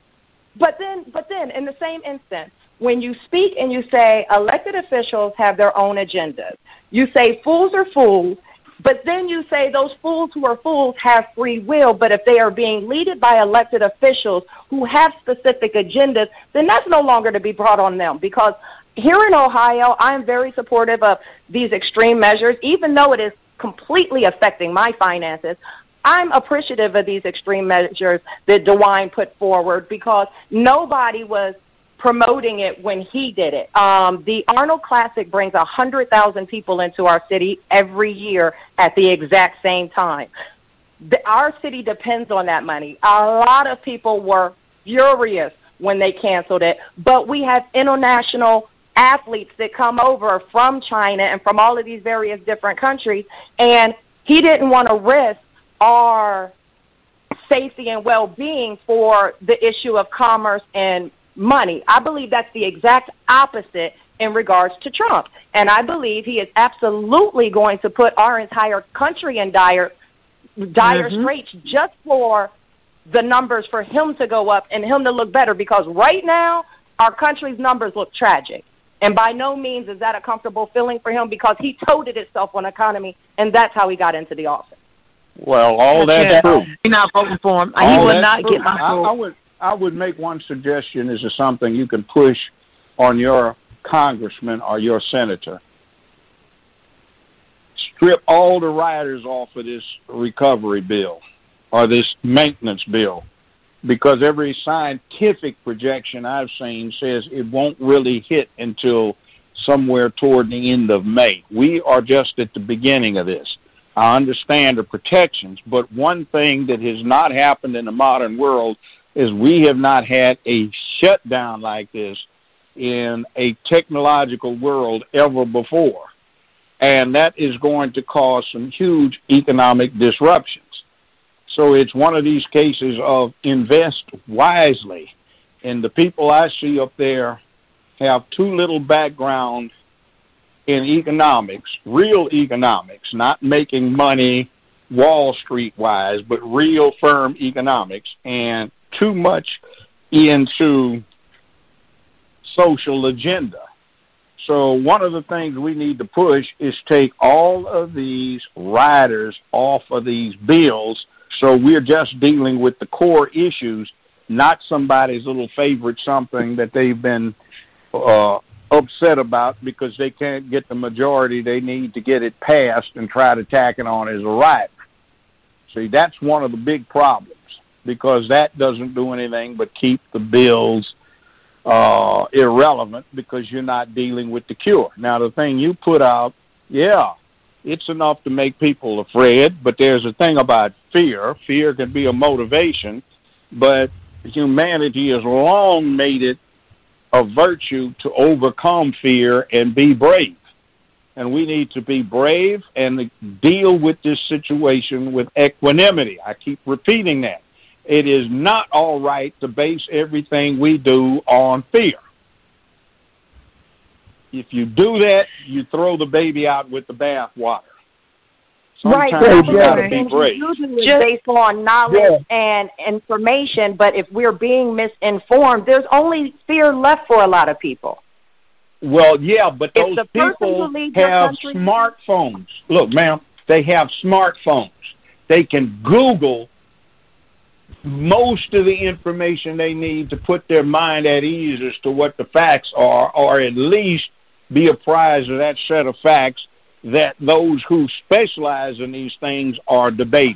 [SPEAKER 14] But then, but then, in the same instance, when you speak and you say elected officials have their own agendas, you say fools are fools, but then you say those fools who are fools have free will, but if they are being led by elected officials who have specific agendas, then that's no longer to be brought on them. Because here in Ohio, I am very supportive of these extreme measures, even though it is completely affecting my finances. I'm appreciative of these extreme measures that DeWine put forward because nobody was promoting it when he did it. Um, the Arnold Classic brings one hundred thousand people into our city every year at the exact same time. The, our city depends on that money. A lot of people were furious when they canceled it, but we have international athletes that come over from China and from all of these various different countries, and he didn't want to risk our safety and well-being for the issue of commerce and money. I believe that's the exact opposite in regards to Trump, and I believe he is absolutely going to put our entire country in dire, dire mm-hmm. straits just for the numbers for him to go up and him to look better, because right now our country's numbers look tragic. And by no means is that a comfortable feeling for him because he toted itself on economy, and that's how he got into the office.
[SPEAKER 16] Well, all that's
[SPEAKER 17] yeah.
[SPEAKER 16] true.
[SPEAKER 17] You're not voting for him.
[SPEAKER 16] All
[SPEAKER 17] he will not
[SPEAKER 16] true.
[SPEAKER 17] get my vote.
[SPEAKER 16] I, I would, I would make one suggestion as to something you can push on your congressman or your senator. Strip all the riders off of this recovery bill or this maintenance bill, because every scientific projection I've seen says it won't really hit until somewhere toward the end of May. We are just at the beginning of this. I understand the protections, but one thing that has not happened in the modern world is we have not had a shutdown like this in a technological world ever before. And that is going to cause some huge economic disruptions. So it's one of these cases of invest wisely. And the people I see up there have too little background in economics, real economics, not making money Wall Street-wise, but real firm economics, and too much into social agenda. So one of the things we need to push is take all of these riders off of these bills, so we're just dealing with the core issues not somebody's little favorite something that they've been uh, upset about because they can't get the majority they need to get it passed and try to tack it on as a right. See, that's one of the big problems, because that doesn't do anything but keep the bills uh, irrelevant, because you're not dealing with the cure. Now, the thing you put out, yeah, it's enough to make people afraid, but there's a thing about fear. Fear can be a motivation, but humanity has long made it a virtue to overcome fear and be brave. And we need to be brave and deal with this situation with equanimity. I keep repeating that. It is not all right to base everything we do on fear. If you do that, you throw the baby out with the bathwater.
[SPEAKER 14] Right,
[SPEAKER 16] Sometimes you got to be brave.
[SPEAKER 14] Usually it's based on knowledge
[SPEAKER 16] Yeah.
[SPEAKER 14] and information, but if we're being misinformed, there's only fear left for a lot of people.
[SPEAKER 16] Well, yeah, but
[SPEAKER 14] If
[SPEAKER 16] those
[SPEAKER 14] the person
[SPEAKER 16] people
[SPEAKER 14] who leads your
[SPEAKER 16] have
[SPEAKER 14] country-
[SPEAKER 16] smartphones. Look, ma'am, they have smartphones. They can Google most of the information they need to put their mind at ease as to what the facts are, or at least be apprised of that set of facts that those who specialize in these things are debating.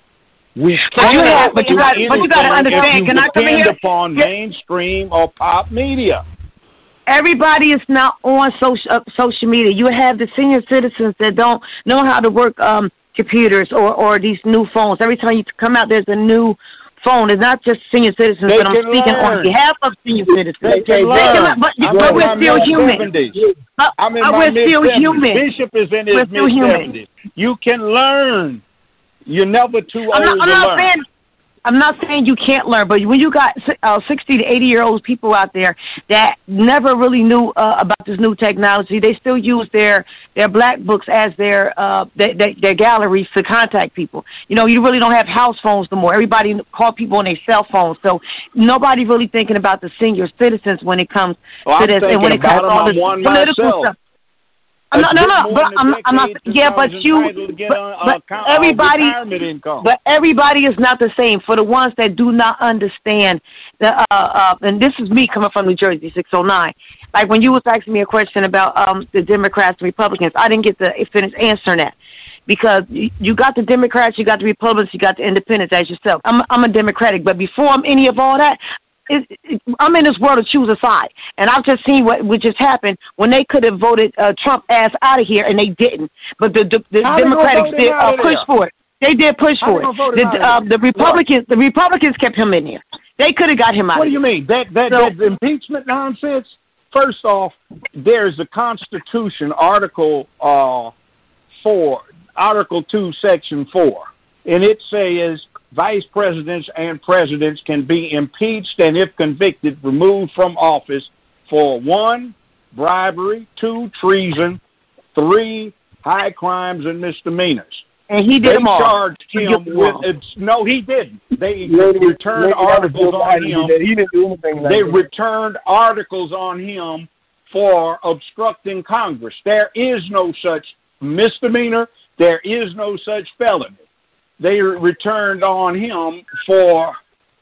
[SPEAKER 16] We
[SPEAKER 17] But you
[SPEAKER 16] cannot
[SPEAKER 17] have- but you
[SPEAKER 16] do
[SPEAKER 17] got- but you gotta
[SPEAKER 16] anything
[SPEAKER 17] understand,
[SPEAKER 16] if you
[SPEAKER 17] can I come in
[SPEAKER 16] depend
[SPEAKER 17] here?
[SPEAKER 16] upon
[SPEAKER 17] Yeah.
[SPEAKER 16] mainstream or pop media.
[SPEAKER 17] Everybody is not on social uh, social media. You have the senior citizens that don't know how to work um, computers or, or these new phones. Every time you come out, there's a new phone. It's not just senior citizens,
[SPEAKER 16] They
[SPEAKER 17] but I'm
[SPEAKER 16] can
[SPEAKER 17] speaking on
[SPEAKER 16] learn.
[SPEAKER 17] behalf of senior citizens.
[SPEAKER 16] They can learn.
[SPEAKER 17] can- but
[SPEAKER 16] I'm
[SPEAKER 17] but
[SPEAKER 16] in
[SPEAKER 17] we're
[SPEAKER 16] my
[SPEAKER 17] still human.
[SPEAKER 16] mid-seventies.
[SPEAKER 17] But,
[SPEAKER 16] I'm in
[SPEAKER 17] but
[SPEAKER 16] my
[SPEAKER 17] we're still
[SPEAKER 16] mid-seventies.
[SPEAKER 17] human.
[SPEAKER 16] Bishop is in his
[SPEAKER 17] We're still human.
[SPEAKER 16] mid-seventies. You can learn. You're never too
[SPEAKER 17] I'm
[SPEAKER 16] old
[SPEAKER 17] not, I'm
[SPEAKER 16] to
[SPEAKER 17] not
[SPEAKER 16] learn.
[SPEAKER 17] saying I'm not saying you can't learn, but when you got uh, sixty to eighty year old people out there that never really knew uh, about this new technology, they still use their their black books as their uh their, their, their galleries to contact people. You know, you really don't have house phones no more. Everybody call people on their cell phones, so nobody really thinking about the senior citizens when it comes
[SPEAKER 16] Well,
[SPEAKER 17] to
[SPEAKER 16] I'm
[SPEAKER 17] this, and when it
[SPEAKER 16] thinking
[SPEAKER 17] comes
[SPEAKER 16] about
[SPEAKER 17] to all
[SPEAKER 16] them.
[SPEAKER 17] this
[SPEAKER 16] I'm one
[SPEAKER 17] political
[SPEAKER 16] myself.
[SPEAKER 17] stuff. I'm not, no, no, but I'm, I'm not. Yeah, but you, but, but everybody, but everybody is not the same. For the ones that do not understand the, uh, uh, and this is me coming from New Jersey, six oh nine. Like when you was asking me a question about um the Democrats and Republicans, I didn't get to finish answering that. Because you, you got the Democrats, you got the Republicans, you got the Independents as yourself. I'm I'm a Democratic, but before I'm any of all that, It, it, I'm in this world to choose a side, and I've just seen what, what just happened when they could have voted uh, Trump ass out of here, and they didn't. But the, the, the
[SPEAKER 16] How they gonna
[SPEAKER 17] Democrats
[SPEAKER 16] vote him
[SPEAKER 17] did
[SPEAKER 16] out
[SPEAKER 17] uh,
[SPEAKER 16] of
[SPEAKER 17] push
[SPEAKER 16] there?
[SPEAKER 17] for it. They did push
[SPEAKER 16] How
[SPEAKER 17] for
[SPEAKER 16] they
[SPEAKER 17] it.
[SPEAKER 16] gonna vote him
[SPEAKER 17] The,
[SPEAKER 16] out of
[SPEAKER 17] uh,
[SPEAKER 16] there?
[SPEAKER 17] the Republicans, the Republicans kept him in here. They could have got him out.
[SPEAKER 16] What do
[SPEAKER 17] of
[SPEAKER 16] you
[SPEAKER 17] here.
[SPEAKER 16] mean? That that,
[SPEAKER 17] So-
[SPEAKER 16] that impeachment nonsense? First off, there's a Constitution, Article uh, four, Article two, Section four, and it says vice presidents and presidents can be impeached and, if convicted, removed from office for one, bribery, two, treason, three, high crimes and misdemeanors.
[SPEAKER 17] And he did
[SPEAKER 16] They
[SPEAKER 17] them all.
[SPEAKER 16] charged
[SPEAKER 17] He
[SPEAKER 16] him
[SPEAKER 17] did them
[SPEAKER 16] with
[SPEAKER 17] all.
[SPEAKER 16] it's, no, he didn't. They
[SPEAKER 12] Maybe-
[SPEAKER 16] returned
[SPEAKER 12] maybe that was
[SPEAKER 16] articles
[SPEAKER 12] Joe
[SPEAKER 16] on
[SPEAKER 12] Biden
[SPEAKER 16] him.
[SPEAKER 12] did that. He didn't do anything like
[SPEAKER 16] They
[SPEAKER 12] that.
[SPEAKER 16] returned articles on him for obstructing Congress. There is no such misdemeanor. There is no such felony. They returned on him for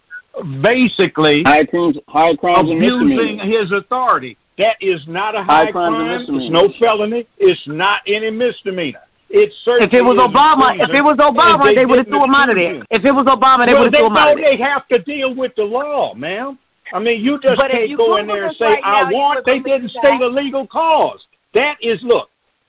[SPEAKER 16] basically
[SPEAKER 15] High crimes, high crimes and
[SPEAKER 16] abusing
[SPEAKER 15] misdemeanors.
[SPEAKER 16] his authority. That is not a
[SPEAKER 15] High
[SPEAKER 16] high,
[SPEAKER 15] crimes and
[SPEAKER 16] crime. It's
[SPEAKER 15] misdemeanors.
[SPEAKER 16] no felony. It's not any misdemeanor. It's certainly
[SPEAKER 17] If it was
[SPEAKER 16] is
[SPEAKER 17] Obama,
[SPEAKER 16] treason,
[SPEAKER 17] if it was
[SPEAKER 16] and
[SPEAKER 17] Obama, they would have
[SPEAKER 16] didn't
[SPEAKER 17] threw him out of
[SPEAKER 16] accuse
[SPEAKER 17] there.
[SPEAKER 16] him.
[SPEAKER 17] If it was Obama, they
[SPEAKER 16] Well,
[SPEAKER 17] would have
[SPEAKER 16] they
[SPEAKER 17] threw him out
[SPEAKER 16] know
[SPEAKER 17] of there.
[SPEAKER 16] they have to deal with the law, ma'am. I mean, you just
[SPEAKER 14] But if
[SPEAKER 16] can't
[SPEAKER 14] you
[SPEAKER 16] go in
[SPEAKER 14] Google
[SPEAKER 16] there and
[SPEAKER 14] this
[SPEAKER 16] say,
[SPEAKER 14] right
[SPEAKER 16] I
[SPEAKER 14] now, you
[SPEAKER 16] want,
[SPEAKER 14] would
[SPEAKER 16] they
[SPEAKER 14] believe
[SPEAKER 16] didn't
[SPEAKER 14] that.
[SPEAKER 16] state a legal cause. That is, look,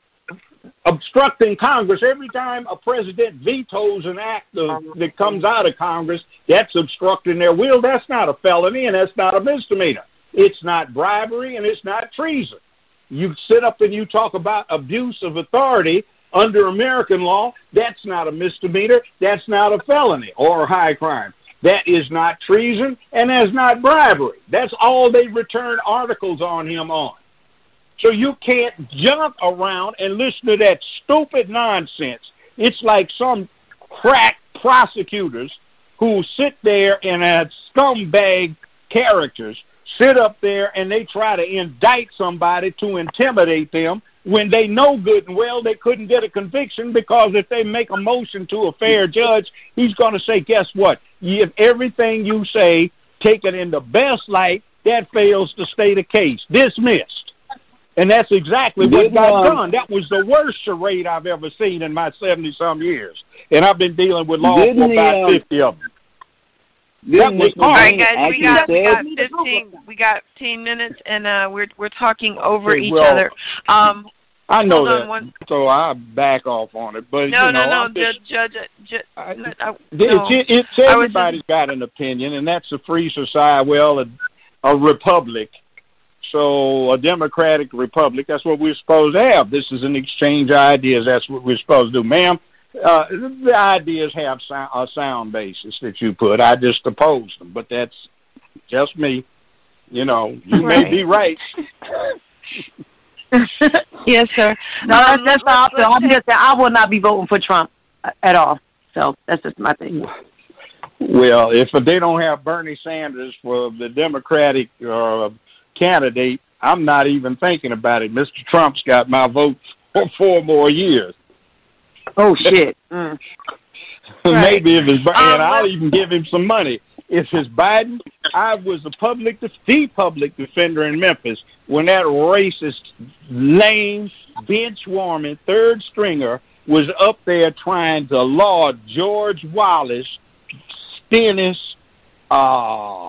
[SPEAKER 16] obstructing Congress. Every time a president vetoes an act of, that comes out of Congress, that's obstructing their will. That's not a felony, and that's not a misdemeanor. It's not bribery, and it's not treason. You sit up and you talk about abuse of authority under American law. That's not a misdemeanor. That's not a felony or a high crime. That is not treason, and that's not bribery. That's all they return articles on him on. So you can't jump around and listen to that stupid nonsense. It's like some crack prosecutors who sit there and have scumbag characters sit up there and they try to indict somebody to intimidate them when they know good and well they couldn't get a conviction, because if they make a motion to a fair judge, he's going to say, guess what? If everything you say taken in the best light, that fails to state a case. Dismissed. And that's exactly what
[SPEAKER 15] Didn't,
[SPEAKER 16] got
[SPEAKER 15] um,
[SPEAKER 16] done. That was the worst charade I've ever seen in my seventy-some years. And I've been dealing with law
[SPEAKER 15] Didn't
[SPEAKER 16] for
[SPEAKER 15] the,
[SPEAKER 16] about
[SPEAKER 15] um,
[SPEAKER 16] fifty of them.
[SPEAKER 15] Didn't
[SPEAKER 16] That was
[SPEAKER 15] Nick
[SPEAKER 16] hard.
[SPEAKER 18] All right,
[SPEAKER 15] Mulvaney
[SPEAKER 18] guys, we
[SPEAKER 15] actually
[SPEAKER 18] got we got
[SPEAKER 15] said-
[SPEAKER 18] fifteen we got fifteen minutes, and uh, we're we're talking over
[SPEAKER 16] Okay,
[SPEAKER 18] each
[SPEAKER 16] well,
[SPEAKER 18] other. Um,
[SPEAKER 16] I know
[SPEAKER 18] hold on
[SPEAKER 16] that,
[SPEAKER 18] one-
[SPEAKER 16] so I back off on it. But
[SPEAKER 18] no,
[SPEAKER 16] you know,
[SPEAKER 18] no, no,
[SPEAKER 16] I'm just,
[SPEAKER 18] Judge, Judge, Judge, I,
[SPEAKER 16] It's,
[SPEAKER 18] no.
[SPEAKER 16] it's,
[SPEAKER 18] I was
[SPEAKER 16] everybody's got an opinion, and that's a free society. Well, a, a republic. So a democratic republic, that's what we're supposed to have. This is an exchange of ideas. That's what we're supposed to do. Ma'am, uh, the ideas have sound, a sound basis that you put. I just oppose them, but that's just me. You know, you
[SPEAKER 17] Right.
[SPEAKER 16] may be right.
[SPEAKER 18] Yes, sir.
[SPEAKER 17] No,
[SPEAKER 18] Um,
[SPEAKER 17] that's, that's
[SPEAKER 18] let's-
[SPEAKER 17] how I feel.
[SPEAKER 18] let's
[SPEAKER 17] I'm just saying I will not be voting for Trump uh, at all. So that's just my thing.
[SPEAKER 16] Well, if they don't have Bernie Sanders for the Democratic uh, candidate, I'm not even thinking about it. Mister Trump's got my vote for four more years.
[SPEAKER 17] Oh, shit. Mm.
[SPEAKER 16] Maybe if it's,
[SPEAKER 18] Um,
[SPEAKER 16] and I'll
[SPEAKER 18] let's-
[SPEAKER 16] even give him some money. If it's Biden, I was a public, the public defender in Memphis when that racist, lame, bench-warming third stringer was up there trying to laud George Wallace, Stennis, uh,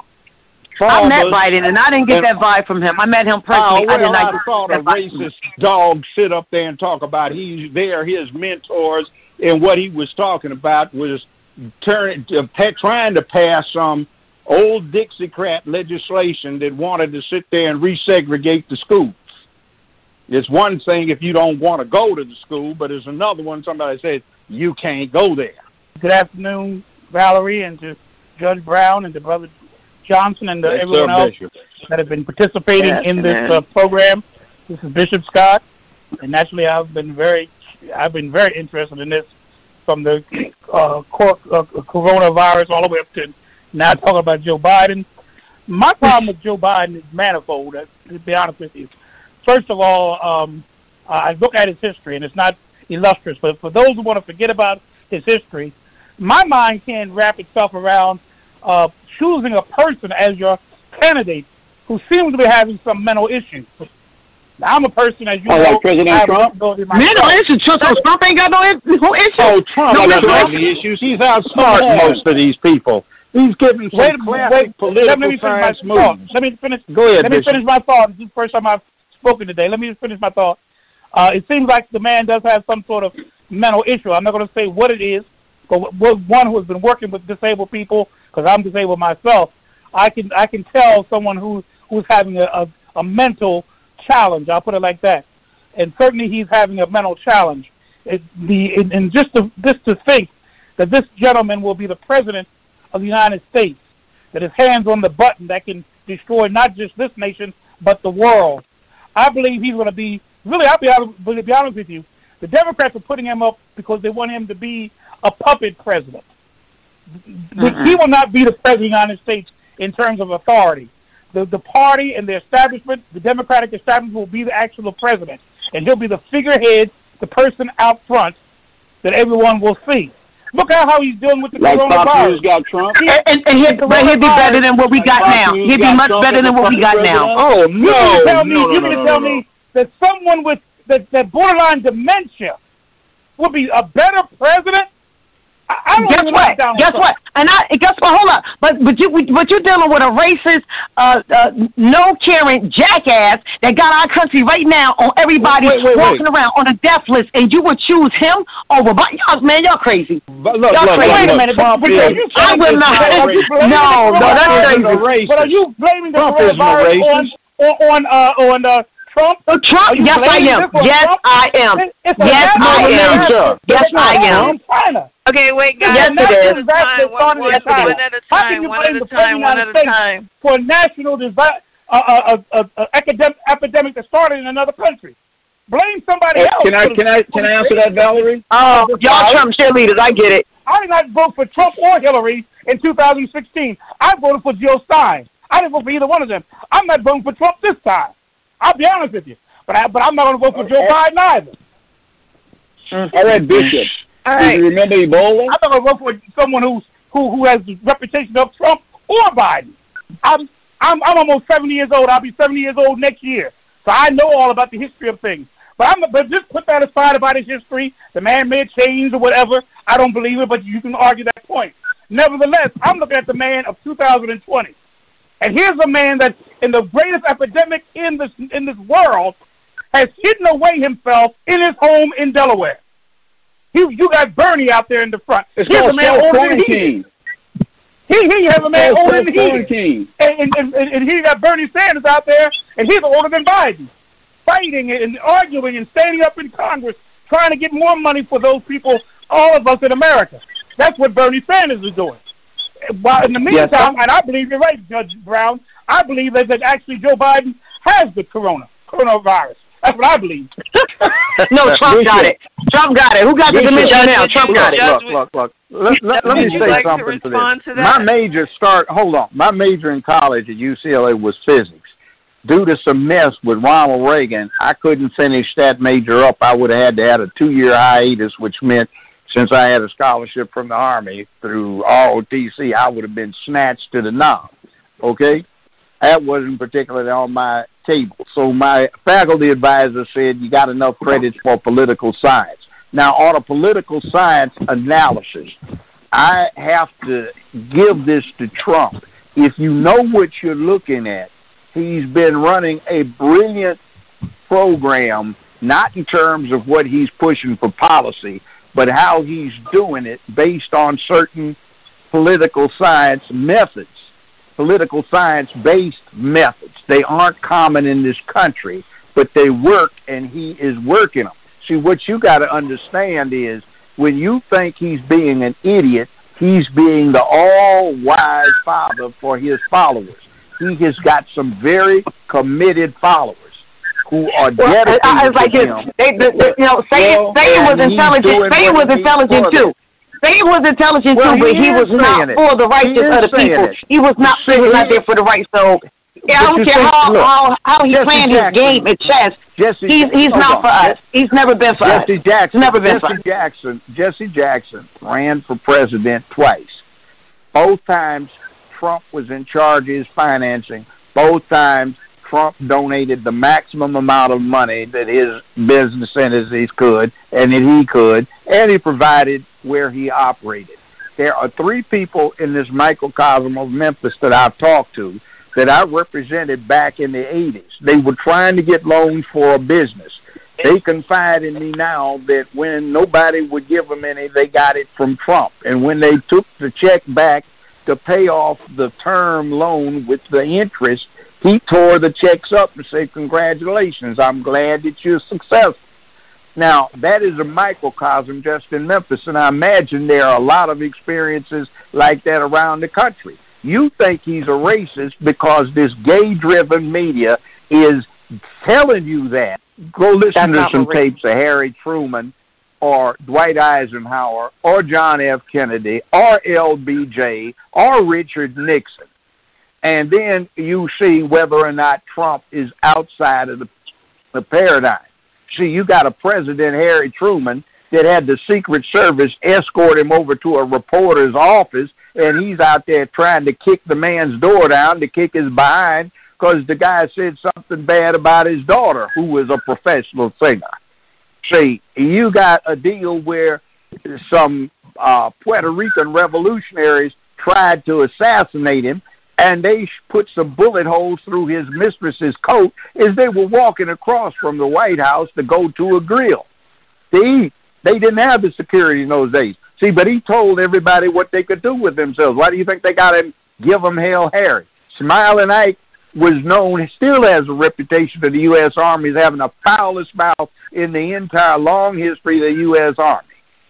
[SPEAKER 17] I met
[SPEAKER 16] Farmers,
[SPEAKER 17] Biden, and I didn't get
[SPEAKER 16] and-
[SPEAKER 17] that vibe from him. I met him
[SPEAKER 16] Oh,
[SPEAKER 17] personally.
[SPEAKER 16] well,
[SPEAKER 17] I did not
[SPEAKER 16] I
[SPEAKER 17] get
[SPEAKER 16] saw the
[SPEAKER 17] that vibe from him.
[SPEAKER 16] racist dog sit up there and talk about he's they're his mentors, and what he was talking about was turn, uh, pa- trying to pass some old Dixiecrat legislation that wanted to sit there and resegregate the schools. It's one thing if you don't want to go to the school, but it's another one somebody says you can't go there.
[SPEAKER 19] Good afternoon, Valerie, and to Judge Brown and to Brother Johnson and to
[SPEAKER 16] Yes,
[SPEAKER 19] everyone
[SPEAKER 16] sir,
[SPEAKER 19] else
[SPEAKER 16] Bishop.
[SPEAKER 19] that have been participating
[SPEAKER 17] Yes,
[SPEAKER 19] in this
[SPEAKER 17] amen.
[SPEAKER 19] uh, program. This is Bishop Scott, and naturally, I've been very, I've been very interested in this from the uh, cor- uh, coronavirus all the way up to now talking about Joe Biden. My problem with Joe Biden is manifold. uh, To be honest with you, first of all, um, I look at his history, and it's not illustrious. But for those who want to forget about his history, my mind can't wrap itself around uh, choosing a person as your candidate who seems to be having some mental issues. Now, I'm a person, as you
[SPEAKER 15] Oh,
[SPEAKER 19] know,
[SPEAKER 15] like President
[SPEAKER 19] I have
[SPEAKER 15] Trump?
[SPEAKER 19] responsibility myself.
[SPEAKER 17] Mental issues. So, so Trump ain't got no, no issues.
[SPEAKER 16] Oh, Trump
[SPEAKER 17] No
[SPEAKER 16] doesn't
[SPEAKER 17] mental
[SPEAKER 16] have any
[SPEAKER 17] issues.
[SPEAKER 16] issues. He's outsmart most of these people. He's giving some
[SPEAKER 19] Wait,
[SPEAKER 16] classic
[SPEAKER 19] wait,
[SPEAKER 16] political
[SPEAKER 19] let me finish my
[SPEAKER 16] science
[SPEAKER 19] thought.
[SPEAKER 16] moves.
[SPEAKER 19] Let me finish.
[SPEAKER 16] Go ahead,
[SPEAKER 19] Let me
[SPEAKER 16] Bishop.
[SPEAKER 19] finish my thought. This is the first time I've spoken today. Let me just finish my thought. Uh, it seems like the man does have some sort of mental issue. I'm not going to say what it is, but what, one who has been working with disabled people, because I'm disabled myself, I can I can tell someone who who's having a, a, a mental challenge. I'll put it like that. And certainly he's having a mental challenge. It, the and, and just to just to think that this gentleman will be the president of the United States, that his hands on the button that can destroy not just this nation but the world. I believe he's going to be really. I'll be honest, to be honest with you. The Democrats are putting him up because they want him to be a puppet president. Mm-hmm. He will not be the president of the United States in terms of authority. The the party and the establishment, the Democratic establishment, will be the actual president, and he'll be the figurehead, the person out front that everyone will see. Look at how he's dealing with the
[SPEAKER 15] Like Fox
[SPEAKER 19] coronavirus.
[SPEAKER 15] News got Trump.
[SPEAKER 17] And, and, and he'll, but he'll be better than what we got now. He'll be much better than what we got now.
[SPEAKER 16] Oh,
[SPEAKER 19] You mean
[SPEAKER 16] no.
[SPEAKER 19] to tell me,
[SPEAKER 16] no, no,
[SPEAKER 19] you
[SPEAKER 16] no,
[SPEAKER 19] mean
[SPEAKER 16] no,
[SPEAKER 19] to tell
[SPEAKER 16] no, no.
[SPEAKER 19] me that someone with that, that borderline dementia would be a better president? I, I don't
[SPEAKER 17] Guess
[SPEAKER 19] even
[SPEAKER 17] what?
[SPEAKER 19] like Donald
[SPEAKER 17] Guess
[SPEAKER 19] Trump.
[SPEAKER 17] what? And I and guess what? Hold up. But but you but you're dealing with a racist, uh, uh, no caring jackass that got our country right now on everybody
[SPEAKER 16] Wait, wait, wait.
[SPEAKER 17] walking around on a death list, and you would choose him over. But y'all, man, y'all crazy.
[SPEAKER 16] But look,
[SPEAKER 17] Y'all
[SPEAKER 16] look,
[SPEAKER 17] crazy.
[SPEAKER 16] look,
[SPEAKER 19] Wait a
[SPEAKER 16] look,
[SPEAKER 19] minute,
[SPEAKER 16] Trump
[SPEAKER 19] but, but
[SPEAKER 16] is,
[SPEAKER 19] are you
[SPEAKER 17] I
[SPEAKER 19] saying
[SPEAKER 17] will
[SPEAKER 19] this
[SPEAKER 17] not.
[SPEAKER 19] is blaming
[SPEAKER 17] No,
[SPEAKER 19] the
[SPEAKER 17] no, that's
[SPEAKER 19] coronavirus?
[SPEAKER 16] Trump is a
[SPEAKER 17] crazy.
[SPEAKER 16] racist.
[SPEAKER 19] But are you blaming the
[SPEAKER 16] Trump isn't a
[SPEAKER 19] coronavirus on
[SPEAKER 16] racist.
[SPEAKER 19] on on uh, on uh, Trump?
[SPEAKER 17] Oh, Trump?
[SPEAKER 19] Are you
[SPEAKER 17] Yes, I
[SPEAKER 19] blaming
[SPEAKER 17] am.
[SPEAKER 19] this on
[SPEAKER 17] Yes,
[SPEAKER 19] Trump?
[SPEAKER 17] I am.
[SPEAKER 19] It- It's a
[SPEAKER 17] Yes,
[SPEAKER 19] national
[SPEAKER 17] I am.
[SPEAKER 19] disaster
[SPEAKER 17] Yes,
[SPEAKER 19] that's
[SPEAKER 17] I
[SPEAKER 19] going on
[SPEAKER 17] am.
[SPEAKER 19] in China.
[SPEAKER 18] Okay, wait, guys.
[SPEAKER 17] Yes,
[SPEAKER 19] It's a
[SPEAKER 17] it
[SPEAKER 19] national
[SPEAKER 17] is.
[SPEAKER 19] disaster
[SPEAKER 18] One,
[SPEAKER 19] starting
[SPEAKER 18] one,
[SPEAKER 19] in China.
[SPEAKER 18] one at a
[SPEAKER 19] How
[SPEAKER 18] time,
[SPEAKER 19] can you
[SPEAKER 18] one
[SPEAKER 19] blame
[SPEAKER 18] at a
[SPEAKER 19] the president
[SPEAKER 18] time,
[SPEAKER 19] of
[SPEAKER 18] one
[SPEAKER 19] the
[SPEAKER 18] at a
[SPEAKER 19] United States
[SPEAKER 18] time.
[SPEAKER 19] for a national disaster, uh, uh, uh, uh, uh, academic epidemic that started in another country? Blame somebody
[SPEAKER 15] Hey,
[SPEAKER 19] else.
[SPEAKER 15] can I
[SPEAKER 19] for the-
[SPEAKER 15] can I can I answer that, Valerie?
[SPEAKER 17] Oh, y'all Trump cheerleaders. I get it.
[SPEAKER 19] I did not vote for Trump or Hillary in two thousand sixteen. I voted for Jill Stein. I didn't vote for either one of them. I'm not voting for Trump this time. I'll be honest with you. But I, but I'm not going to vote for Joe Biden either.
[SPEAKER 15] All right, Bishop.
[SPEAKER 19] All
[SPEAKER 15] Do
[SPEAKER 19] right.
[SPEAKER 15] you remember Ebola?
[SPEAKER 19] I'm not going to vote for someone who's, who who has the reputation of Trump or Biden. I'm I'm I'm almost seventy years old. I'll be seventy years old next year, so I know all about the history of things. But I'm but just put that aside about his history. The man may have changed or whatever. I don't believe it, but you can argue that point. Nevertheless, I'm looking at the man of two thousand twenty, and here's a man that's in the greatest epidemic in this in this world has hidden away himself in his home in Delaware. You you got Bernie out there in the front.
[SPEAKER 15] It's
[SPEAKER 19] here's
[SPEAKER 15] called
[SPEAKER 19] a man older than he
[SPEAKER 15] quarantine.
[SPEAKER 19] He he has a man
[SPEAKER 15] It's
[SPEAKER 19] older
[SPEAKER 15] called
[SPEAKER 19] than he is.
[SPEAKER 15] quarantine.
[SPEAKER 19] And, and, and, and he got Bernie Sanders out there, and he's older than Biden, fighting and arguing and standing up in Congress, trying to get more money for those people, all of us in America. That's what Bernie Sanders is doing. While in the meantime,
[SPEAKER 15] Yes,
[SPEAKER 19] and I believe you're right, Judge Brown, I believe that, that actually Joe Biden has the corona, coronavirus. That's what I believe.
[SPEAKER 17] No, Trump got it. Trump got it. Who got the dementia now? Trump got it.
[SPEAKER 4] Look, look, look. Let, let, let me
[SPEAKER 18] Would you
[SPEAKER 4] say
[SPEAKER 18] like to
[SPEAKER 4] something to,
[SPEAKER 18] respond
[SPEAKER 4] this.
[SPEAKER 18] to that?
[SPEAKER 4] My major start. Hold on. My major in college at U C L A was physics. Due to some mess with Ronald Reagan, I couldn't finish that major up. I would have had to have a two-year hiatus, which meant since I had a scholarship from the Army through R O T C, I would have been snatched to the knob. Okay? That wasn't particularly on my table. So my faculty advisor said you got enough credits for political science. Now, on a political science analysis, I have to give this to Trump. If you know what you're looking at, he's been running a brilliant program, not in terms of what he's pushing for policy, but how he's doing it based on certain political science methods, political science-based methods. They aren't common in this country, but they work, and he is working them. See, what you got to understand is when you think he's being an idiot, he's being the all-wise father for his followers. He has got some very committed followers who are
[SPEAKER 17] Well,
[SPEAKER 4] dedicated
[SPEAKER 17] I, I was like,
[SPEAKER 4] to
[SPEAKER 17] his,
[SPEAKER 4] him.
[SPEAKER 17] they, the, the, you know, Satan,
[SPEAKER 4] Well,
[SPEAKER 17] Satan was
[SPEAKER 4] and he's
[SPEAKER 17] intelligent.
[SPEAKER 4] doing
[SPEAKER 17] Satan
[SPEAKER 4] what
[SPEAKER 17] was
[SPEAKER 4] he
[SPEAKER 17] intelligent
[SPEAKER 4] ordered.
[SPEAKER 17] too. Satan was intelligent
[SPEAKER 4] Well,
[SPEAKER 17] too, but
[SPEAKER 4] he
[SPEAKER 17] he
[SPEAKER 4] is
[SPEAKER 17] was not
[SPEAKER 4] saying it.
[SPEAKER 17] for the
[SPEAKER 4] He
[SPEAKER 17] righteous
[SPEAKER 4] is
[SPEAKER 17] of the
[SPEAKER 4] saying
[SPEAKER 17] people.
[SPEAKER 4] it.
[SPEAKER 17] He was not
[SPEAKER 4] See,
[SPEAKER 17] sitting out there for the right. So yeah, I
[SPEAKER 4] But
[SPEAKER 17] don't
[SPEAKER 4] you
[SPEAKER 17] care
[SPEAKER 4] see,
[SPEAKER 17] how
[SPEAKER 4] look,
[SPEAKER 17] how how he's
[SPEAKER 4] Jesse
[SPEAKER 17] playing his
[SPEAKER 4] Jackson-
[SPEAKER 17] game at chess.
[SPEAKER 4] Jesse,
[SPEAKER 17] He's he's
[SPEAKER 4] hold
[SPEAKER 17] not
[SPEAKER 4] on.
[SPEAKER 17] for us. He's never been for
[SPEAKER 4] Jesse
[SPEAKER 17] us.
[SPEAKER 4] Jackson,
[SPEAKER 17] He's never been for
[SPEAKER 4] Jesse
[SPEAKER 17] us.
[SPEAKER 4] Jackson, Jesse Jackson ran for president twice. Both times Trump was in charge of his financing. Both times Trump donated the maximum amount of money that his business entities could and that he could, and he provided where he operated. There are three people in this microcosm of Memphis that I've talked to that I represented back in the eighties. They were trying to get loans for a business. They confide in me now that when nobody would give them any, they got it from Trump. And when they took the check back to pay off the term loan with the interest, he tore the checks up and said, congratulations, I'm glad that you're successful. Now, that is a microcosm just in Memphis, and I imagine there are a lot of experiences like that around the country. You think he's a racist because this gay-driven media is telling you that. Go listen
[SPEAKER 17] That's
[SPEAKER 4] to some
[SPEAKER 17] not
[SPEAKER 4] tapes of Harry Truman or Dwight Eisenhower or John F. Kennedy or L B J or Richard Nixon. And then you see whether or not Trump is outside of the, the paradigm. See, you got a President, Harry Truman, that had the Secret Service escort him over to a reporter's office, and he's out there trying to kick the man's door down, to kick his behind, because the guy said something bad about his daughter, who was a professional singer. See, you got a deal where some uh, Puerto Rican revolutionaries tried to assassinate him, and they put some bullet holes through his mistress's coat as they were walking across from the White House to go to a grill to eat. They didn't have the security in those days. See, but he told everybody what they could do with themselves. Why do you think they got him, give him hell, Harry? Smiling Ike was known, still has a reputation of the U S Army as having the foulest mouth in the entire long history of the U S Army.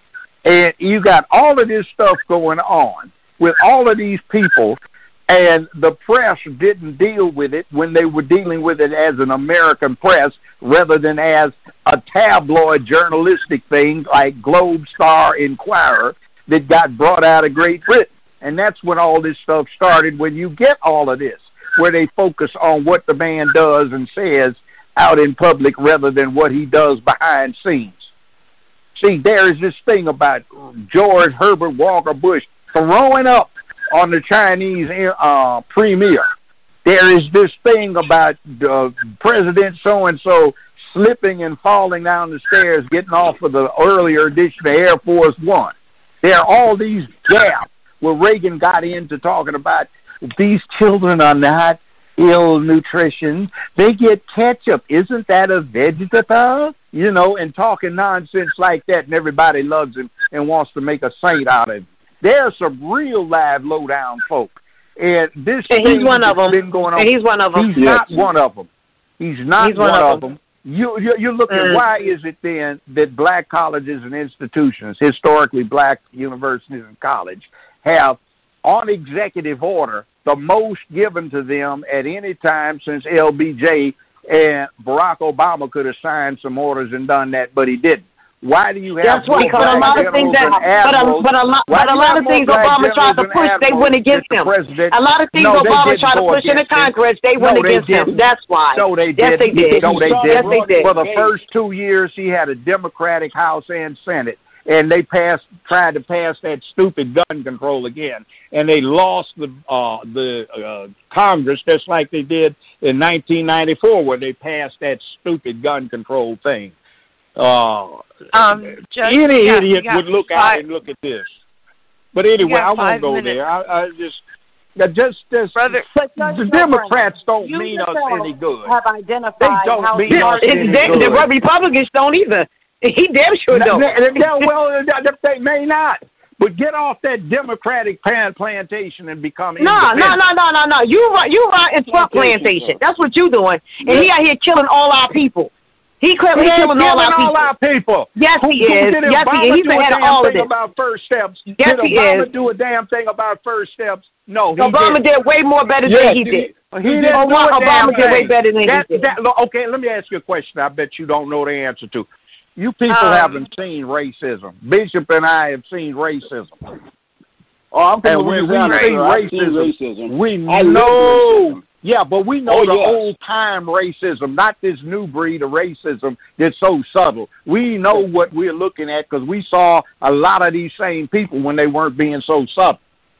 [SPEAKER 4] And you got all of this stuff going on with all of these people, and the press didn't deal with it when they were dealing with it as an American press rather than as a tabloid journalistic thing like Globe, Star, Inquirer that got brought out of Great Britain. And that's when all this stuff started, when you get all of this, where they focus on what the man does and says out in public rather than what he does behind scenes. See, there is this thing about George Herbert Walker Bush throwing up on the Chinese uh, premier. There is this thing about uh, President so-and-so slipping and falling down the stairs, getting off of the earlier edition of Air Force One. There are all these gaps where Reagan got into talking about these children are not ill nutrition. They get ketchup. Isn't that a vegetable? You know, and talking nonsense like that, and everybody loves him and wants to make a saint out of him. There are some real live low-down folk. And this
[SPEAKER 17] and
[SPEAKER 4] thing
[SPEAKER 17] he's one of them.
[SPEAKER 4] Been going on.
[SPEAKER 17] And he's one of them.
[SPEAKER 4] He's
[SPEAKER 17] yes.
[SPEAKER 4] not one of them. He's not
[SPEAKER 17] he's one,
[SPEAKER 4] one
[SPEAKER 17] of
[SPEAKER 4] of
[SPEAKER 17] them.
[SPEAKER 4] them. You, you, you look at
[SPEAKER 17] Mm.
[SPEAKER 4] why is it then that black colleges and institutions, historically black universities and college, have on executive order the most given to them at any time since L B J, and Barack Obama could have signed some orders and done that, but he didn't. Why do you have
[SPEAKER 17] That's right, but a lot of things that, but a, but a lot, but a lot of things Obama tried to push, they went against him. A lot of things
[SPEAKER 4] no,
[SPEAKER 17] Obama tried to push in the Congress, they went
[SPEAKER 4] no,
[SPEAKER 17] against
[SPEAKER 4] they
[SPEAKER 17] him. That's why.
[SPEAKER 4] No, they
[SPEAKER 17] yes,
[SPEAKER 4] did.
[SPEAKER 17] they did.
[SPEAKER 4] No, they did.
[SPEAKER 17] Yes, they did.
[SPEAKER 4] For the first two years, he had a Democratic House and Senate, and they passed, tried to pass that stupid gun control again, and they lost the uh, the uh, Congress just like they did in nineteen ninety-four, where they passed that stupid gun control thing. Uh,
[SPEAKER 18] um, just,
[SPEAKER 4] any
[SPEAKER 18] yeah,
[SPEAKER 4] idiot would look
[SPEAKER 18] five,
[SPEAKER 4] out and look at this. But anyway, I won't go
[SPEAKER 18] minutes.
[SPEAKER 4] there. I, I just, I just, just
[SPEAKER 18] Brother,
[SPEAKER 4] the Democrats don't
[SPEAKER 14] you
[SPEAKER 4] mean us any good.
[SPEAKER 14] Have identified
[SPEAKER 4] They don't
[SPEAKER 14] how
[SPEAKER 4] mean us any
[SPEAKER 17] They,
[SPEAKER 4] good.
[SPEAKER 17] the Republicans don't either. He damn sure don't.
[SPEAKER 4] No, well, they may not. But get off that Democratic plantation and become
[SPEAKER 17] No, no, no, no, no, no. You right, you right in Trump plantation. That's what you doing. And he out here killing all our people. He clearly
[SPEAKER 4] He
[SPEAKER 17] killing all our people.
[SPEAKER 4] all our people.
[SPEAKER 17] Yes,
[SPEAKER 4] Who,
[SPEAKER 17] he
[SPEAKER 4] who,
[SPEAKER 17] is.
[SPEAKER 4] Did
[SPEAKER 17] Yes,
[SPEAKER 4] Obama
[SPEAKER 17] he is. He's
[SPEAKER 4] do a
[SPEAKER 17] ahead of
[SPEAKER 4] damn
[SPEAKER 17] all of
[SPEAKER 4] thing
[SPEAKER 17] this.
[SPEAKER 4] about first steps?
[SPEAKER 17] Yes,
[SPEAKER 4] did
[SPEAKER 17] he
[SPEAKER 4] Obama
[SPEAKER 17] is.
[SPEAKER 4] do a damn thing about first steps? No, he
[SPEAKER 17] Obama
[SPEAKER 4] didn't.
[SPEAKER 17] did way more better
[SPEAKER 4] Yes,
[SPEAKER 17] than he did.
[SPEAKER 4] He didn't do
[SPEAKER 17] Obama,
[SPEAKER 4] a damn
[SPEAKER 17] Obama did way
[SPEAKER 4] thing.
[SPEAKER 17] better than
[SPEAKER 4] that,
[SPEAKER 17] he did.
[SPEAKER 4] That, look, okay, let me ask you a question I bet you don't know the answer to. You people
[SPEAKER 18] Um,
[SPEAKER 4] haven't seen racism. Bishop and I have seen racism.
[SPEAKER 15] Oh, I'm
[SPEAKER 4] And when we
[SPEAKER 15] Louisiana,
[SPEAKER 4] see
[SPEAKER 15] sir. I've seen
[SPEAKER 4] racism,
[SPEAKER 15] racism.
[SPEAKER 4] we
[SPEAKER 15] I live
[SPEAKER 4] know.
[SPEAKER 15] racism.
[SPEAKER 4] Yeah, but we know
[SPEAKER 15] Oh,
[SPEAKER 4] the
[SPEAKER 15] yes.
[SPEAKER 4] old-time racism, not this new breed of racism that's so subtle. We know what we're looking at because we saw a lot of these same people when they weren't being so subtle.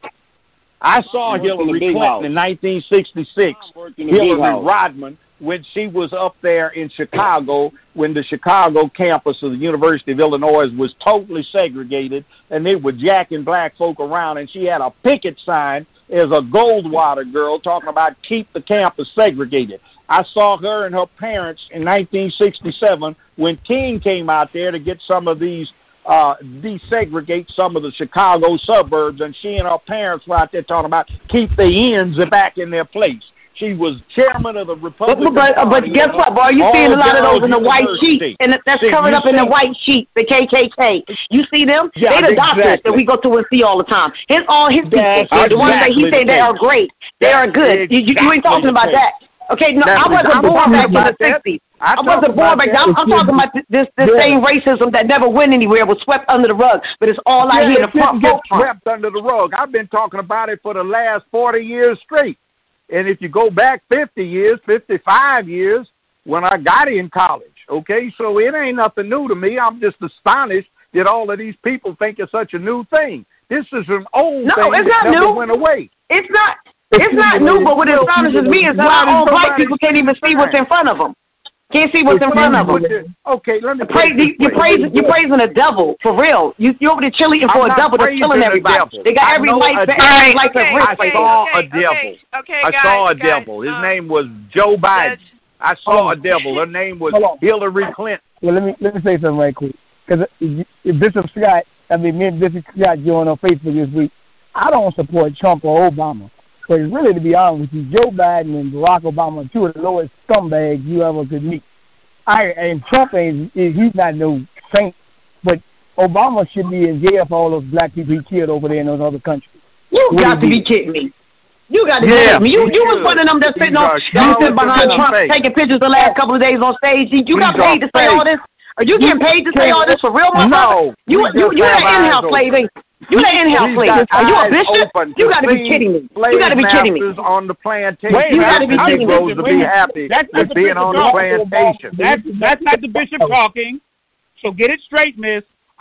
[SPEAKER 4] I saw
[SPEAKER 15] worked in the
[SPEAKER 4] Hillary
[SPEAKER 15] big
[SPEAKER 4] Clinton
[SPEAKER 15] house.
[SPEAKER 4] in nineteen sixty-six,
[SPEAKER 15] worked in the big
[SPEAKER 4] Hillary
[SPEAKER 15] house.
[SPEAKER 4] Rodman, when she was up there in Chicago, when the Chicago campus of the University of Illinois was totally segregated, and they were jacking black folk around, and she had a picket sign as a Goldwater girl talking about keep the campus segregated. I saw her and her parents in nineteen sixty-seven when King came out there to get some of these, uh, desegregate some of the Chicago suburbs, and she and her parents were out there talking about keep the ends back in their place. She was chairman of the Republican
[SPEAKER 17] But, but, but
[SPEAKER 4] Party.
[SPEAKER 17] guess what, boy? You
[SPEAKER 4] All
[SPEAKER 17] seeing a lot of those in the
[SPEAKER 4] girls
[SPEAKER 17] white sheet,
[SPEAKER 4] university.
[SPEAKER 17] and that's
[SPEAKER 4] See,
[SPEAKER 17] covered
[SPEAKER 4] you
[SPEAKER 17] up in the
[SPEAKER 4] see-
[SPEAKER 17] white sheet, the K K K. You see them?
[SPEAKER 4] Yeah,
[SPEAKER 17] they the doctors
[SPEAKER 4] exactly.
[SPEAKER 17] that we go to and see all the time. His all his people,
[SPEAKER 4] That's
[SPEAKER 17] the ones that he
[SPEAKER 4] exactly
[SPEAKER 17] say
[SPEAKER 4] the
[SPEAKER 17] they are
[SPEAKER 4] case.
[SPEAKER 17] great, they
[SPEAKER 4] That's
[SPEAKER 17] are good. You, you, you ain't talking
[SPEAKER 4] exactly
[SPEAKER 17] about
[SPEAKER 4] the
[SPEAKER 17] that. Okay, no,
[SPEAKER 4] That's
[SPEAKER 17] I wasn't
[SPEAKER 4] exactly-
[SPEAKER 17] born
[SPEAKER 4] I'm
[SPEAKER 17] back in
[SPEAKER 4] talking
[SPEAKER 17] the
[SPEAKER 4] about that.
[SPEAKER 17] sixties.
[SPEAKER 4] I
[SPEAKER 17] I
[SPEAKER 4] talk
[SPEAKER 17] wasn't born
[SPEAKER 4] about
[SPEAKER 17] back
[SPEAKER 4] that.
[SPEAKER 17] then. I'm, I'm talking about this this, this
[SPEAKER 4] Yeah.
[SPEAKER 17] same racism that never went anywhere, was swept under the rug, but it's all out
[SPEAKER 4] Yeah,
[SPEAKER 17] here in
[SPEAKER 4] it
[SPEAKER 17] the front
[SPEAKER 4] didn't get
[SPEAKER 17] forefront.
[SPEAKER 4] swept under the rug. I've been talking about it for the last forty years straight. And if you go back fifty years, fifty-five years, when I got in college, okay? So it ain't nothing new to me. I'm just astonished that all of these people think it's such a new thing. This is an old
[SPEAKER 17] No,
[SPEAKER 4] thing
[SPEAKER 17] it's
[SPEAKER 4] that
[SPEAKER 17] not
[SPEAKER 4] never
[SPEAKER 17] new.
[SPEAKER 4] went away.
[SPEAKER 17] It's not. It's not new, but what astonishes me is
[SPEAKER 4] Why
[SPEAKER 17] that
[SPEAKER 4] did
[SPEAKER 17] our own white
[SPEAKER 4] somebody
[SPEAKER 17] people can't even see what's
[SPEAKER 4] sign?
[SPEAKER 17] in front of them. Can't see what's in front of them.
[SPEAKER 4] Okay, let me
[SPEAKER 17] Praise, you, you praising, you praising a devil for real. You you over there cheerleading for
[SPEAKER 4] I'm
[SPEAKER 17] a
[SPEAKER 4] not
[SPEAKER 17] devil that's
[SPEAKER 4] praising
[SPEAKER 17] killing
[SPEAKER 4] the
[SPEAKER 17] everybody.
[SPEAKER 4] devil.
[SPEAKER 17] They got
[SPEAKER 4] I
[SPEAKER 17] every
[SPEAKER 4] know
[SPEAKER 17] life,
[SPEAKER 4] a
[SPEAKER 17] every
[SPEAKER 4] devil.
[SPEAKER 17] life that's
[SPEAKER 18] Okay,
[SPEAKER 17] rich.
[SPEAKER 4] I
[SPEAKER 18] okay,
[SPEAKER 4] saw
[SPEAKER 18] okay,
[SPEAKER 4] a devil.
[SPEAKER 18] okay, okay,
[SPEAKER 4] I
[SPEAKER 18] guys,
[SPEAKER 4] saw a
[SPEAKER 18] guys,
[SPEAKER 4] devil. His
[SPEAKER 18] um,
[SPEAKER 4] name was Joe Biden.
[SPEAKER 18] Judge-
[SPEAKER 4] I saw a devil. Her name was
[SPEAKER 19] Hold on.
[SPEAKER 4] Hillary Clinton.
[SPEAKER 19] Well, let me let me say something right quick. Because Bishop Scott, I mean, me and Bishop Scott joined on Facebook this week. I don't support Trump or Obama. But really, to be honest with you, Joe Biden and Barack Obama are two of the lowest scumbags you ever could meet. I and Trump ain't he's not no saint, but Obama should be in jail for all those black people he killed over there in those other countries.
[SPEAKER 17] You
[SPEAKER 19] What
[SPEAKER 17] got
[SPEAKER 19] he
[SPEAKER 17] to be
[SPEAKER 19] did.
[SPEAKER 17] kidding me. You got to be
[SPEAKER 4] Yeah,
[SPEAKER 17] kidding me. You
[SPEAKER 4] he
[SPEAKER 17] you was
[SPEAKER 4] should.
[SPEAKER 17] one of them that's sitting
[SPEAKER 4] He's
[SPEAKER 17] on
[SPEAKER 4] a
[SPEAKER 17] that's sitting behind
[SPEAKER 4] charlatan
[SPEAKER 17] Trump
[SPEAKER 4] fake.
[SPEAKER 17] taking pictures the last couple of days on stage. You, you got
[SPEAKER 4] He's
[SPEAKER 17] paid
[SPEAKER 4] a
[SPEAKER 17] to say
[SPEAKER 4] fake.
[SPEAKER 17] all this? Are you getting paid to say all this for real,
[SPEAKER 4] No.
[SPEAKER 17] motherfucker? You
[SPEAKER 4] We
[SPEAKER 17] you
[SPEAKER 4] just
[SPEAKER 17] you
[SPEAKER 4] have
[SPEAKER 17] an in-house
[SPEAKER 4] eyes
[SPEAKER 17] slave,
[SPEAKER 4] open.
[SPEAKER 17] ain't you? You an in-house
[SPEAKER 4] He's
[SPEAKER 17] slave.
[SPEAKER 4] got
[SPEAKER 17] Are you a
[SPEAKER 4] eyes
[SPEAKER 17] bishop?
[SPEAKER 4] open
[SPEAKER 17] You
[SPEAKER 4] to
[SPEAKER 17] got to be
[SPEAKER 4] see
[SPEAKER 17] kidding me.
[SPEAKER 4] slave
[SPEAKER 17] You got to be kidding me.
[SPEAKER 4] masters on the plantation.
[SPEAKER 19] Wait,
[SPEAKER 17] You gotta be
[SPEAKER 4] He's
[SPEAKER 17] kidding me.
[SPEAKER 4] supposed to be happy
[SPEAKER 19] That's not
[SPEAKER 4] with
[SPEAKER 19] the
[SPEAKER 4] being
[SPEAKER 19] bishop
[SPEAKER 4] on the
[SPEAKER 19] talking.
[SPEAKER 4] plantation.
[SPEAKER 19] That's that's not the bishop talking. So get it straight, miss.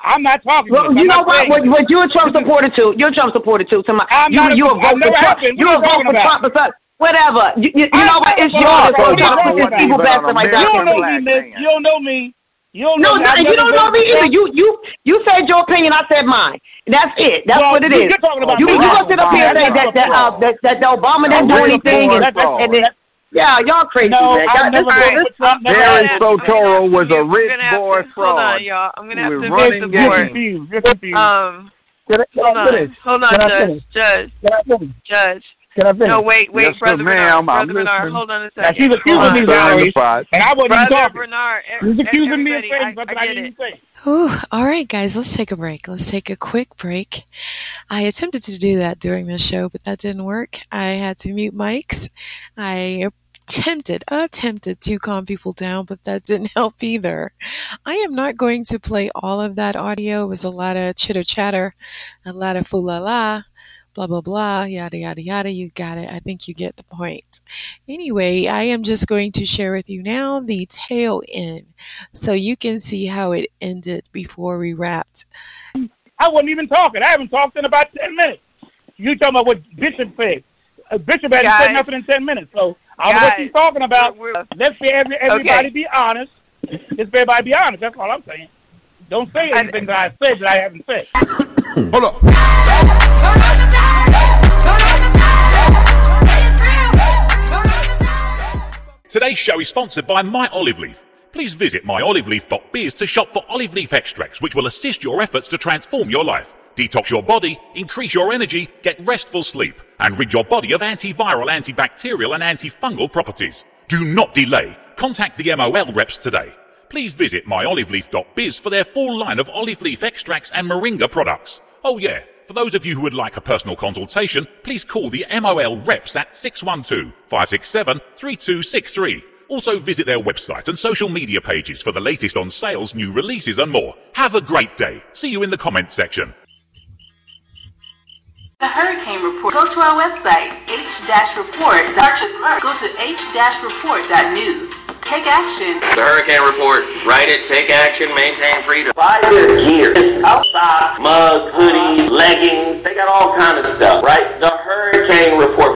[SPEAKER 19] I'm not talking.
[SPEAKER 17] Well,
[SPEAKER 19] to
[SPEAKER 17] you
[SPEAKER 19] I'm
[SPEAKER 17] know what? What, what? You're a Trump supporter too. You're a Trump supporter too. To my,
[SPEAKER 19] I'm
[SPEAKER 17] you,
[SPEAKER 19] not a,
[SPEAKER 17] you a vote for Trump. You a vote for Trump or something. Whatever. You, you, you know what? It's yours. So trying to put this evil bastard like that.
[SPEAKER 19] You don't know me, miss. You don't know me. You don't know
[SPEAKER 17] no,
[SPEAKER 19] me.
[SPEAKER 17] you don't know me either. You you you said your opinion. I said mine. That's it. That's
[SPEAKER 19] well,
[SPEAKER 17] what it is.
[SPEAKER 19] You're talking about
[SPEAKER 17] you you
[SPEAKER 19] gonna
[SPEAKER 17] sit up here and say that that uh, that that the Obama didn't do anything and, and then. Yeah, y'all crazy,
[SPEAKER 19] no,
[SPEAKER 17] man.
[SPEAKER 19] I've never
[SPEAKER 17] right.
[SPEAKER 19] been with Trump.
[SPEAKER 4] Terry Sotoro was a rich boy fraud.
[SPEAKER 18] Hold on, y'all. I'm going to have to
[SPEAKER 4] running
[SPEAKER 18] move the
[SPEAKER 4] games.
[SPEAKER 18] board.
[SPEAKER 19] You're confused. You're confused.
[SPEAKER 18] Um,
[SPEAKER 19] can I, can
[SPEAKER 18] hold
[SPEAKER 19] I
[SPEAKER 18] on.
[SPEAKER 19] finish?
[SPEAKER 18] Hold on,
[SPEAKER 19] can
[SPEAKER 18] Judge. Judge.
[SPEAKER 19] Can I finish?
[SPEAKER 18] Judge.
[SPEAKER 19] Can I finish?
[SPEAKER 18] No, wait, wait,
[SPEAKER 4] yes,
[SPEAKER 18] Brother
[SPEAKER 4] ma'am,
[SPEAKER 18] Bernard.
[SPEAKER 4] I'm
[SPEAKER 18] Brother Bernard,
[SPEAKER 4] listening.
[SPEAKER 18] hold on a
[SPEAKER 19] Now,
[SPEAKER 18] second.
[SPEAKER 19] she's accusing me, Valerie, and I wasn't
[SPEAKER 18] Brother
[SPEAKER 19] even talking.
[SPEAKER 18] Bernard,
[SPEAKER 19] She's accusing me of
[SPEAKER 18] everybody,
[SPEAKER 19] saying something I,
[SPEAKER 18] I, I
[SPEAKER 19] didn't even say.
[SPEAKER 6] Ooh, all right, guys, let's take a break. Let's take a quick break. I attempted to do that during the show, but that didn't work. I had to mute mics. I attempted, attempted to calm people down, but that didn't help either. I am not going to play all of that audio. It was a lot of chitter chatter, a lot of foo-la-la, blah, blah, blah, yada, yada, yada. You got it. I think you get the point. Anyway, I am just going to share with you now the tail end so you can see how it ended before we wrapped.
[SPEAKER 19] I wasn't even talking. I haven't talked in about ten minutes. You talking about what Bishop said. Uh, Bishop hadn't
[SPEAKER 18] Guys.
[SPEAKER 19] said nothing in ten minutes, so I don't know
[SPEAKER 18] Guys.
[SPEAKER 19] what she's talking about.
[SPEAKER 18] We're, we're,
[SPEAKER 19] Let's be every, everybody
[SPEAKER 18] Okay.
[SPEAKER 19] be honest. Let's everybody be honest. That's all I'm saying. Don't say anything that I said that I haven't said.
[SPEAKER 2] Hold up.
[SPEAKER 20] Today's show is sponsored by My Olive Leaf. Please visit my olive leaf dot biz to shop for olive leaf extracts which will assist your efforts to transform your life, detox your body, increase your energy, get restful sleep, and rid your body of antiviral, antibacterial, and antifungal properties. Do not delay. Contact the M O L reps today. Please visit my olive leaf dot biz for their full line of olive leaf extracts and moringa products. Oh yeah, for those of you who would like a personal consultation, please call the M O L reps at six one two, five six seven, three two six three. Also visit their website and social media pages for the latest on sales, new releases and more. Have a great day. See you in the comments section.
[SPEAKER 21] The Hurricane Report. Go to our website, h report. Purchase merch. Go to h report dot news. Take action.
[SPEAKER 22] The Hurricane Report. Write it, take action, maintain freedom. Buy their gear. It's socks, mugs, hoodies, leggings. They got all kind of stuff, right? The Hurricane Report.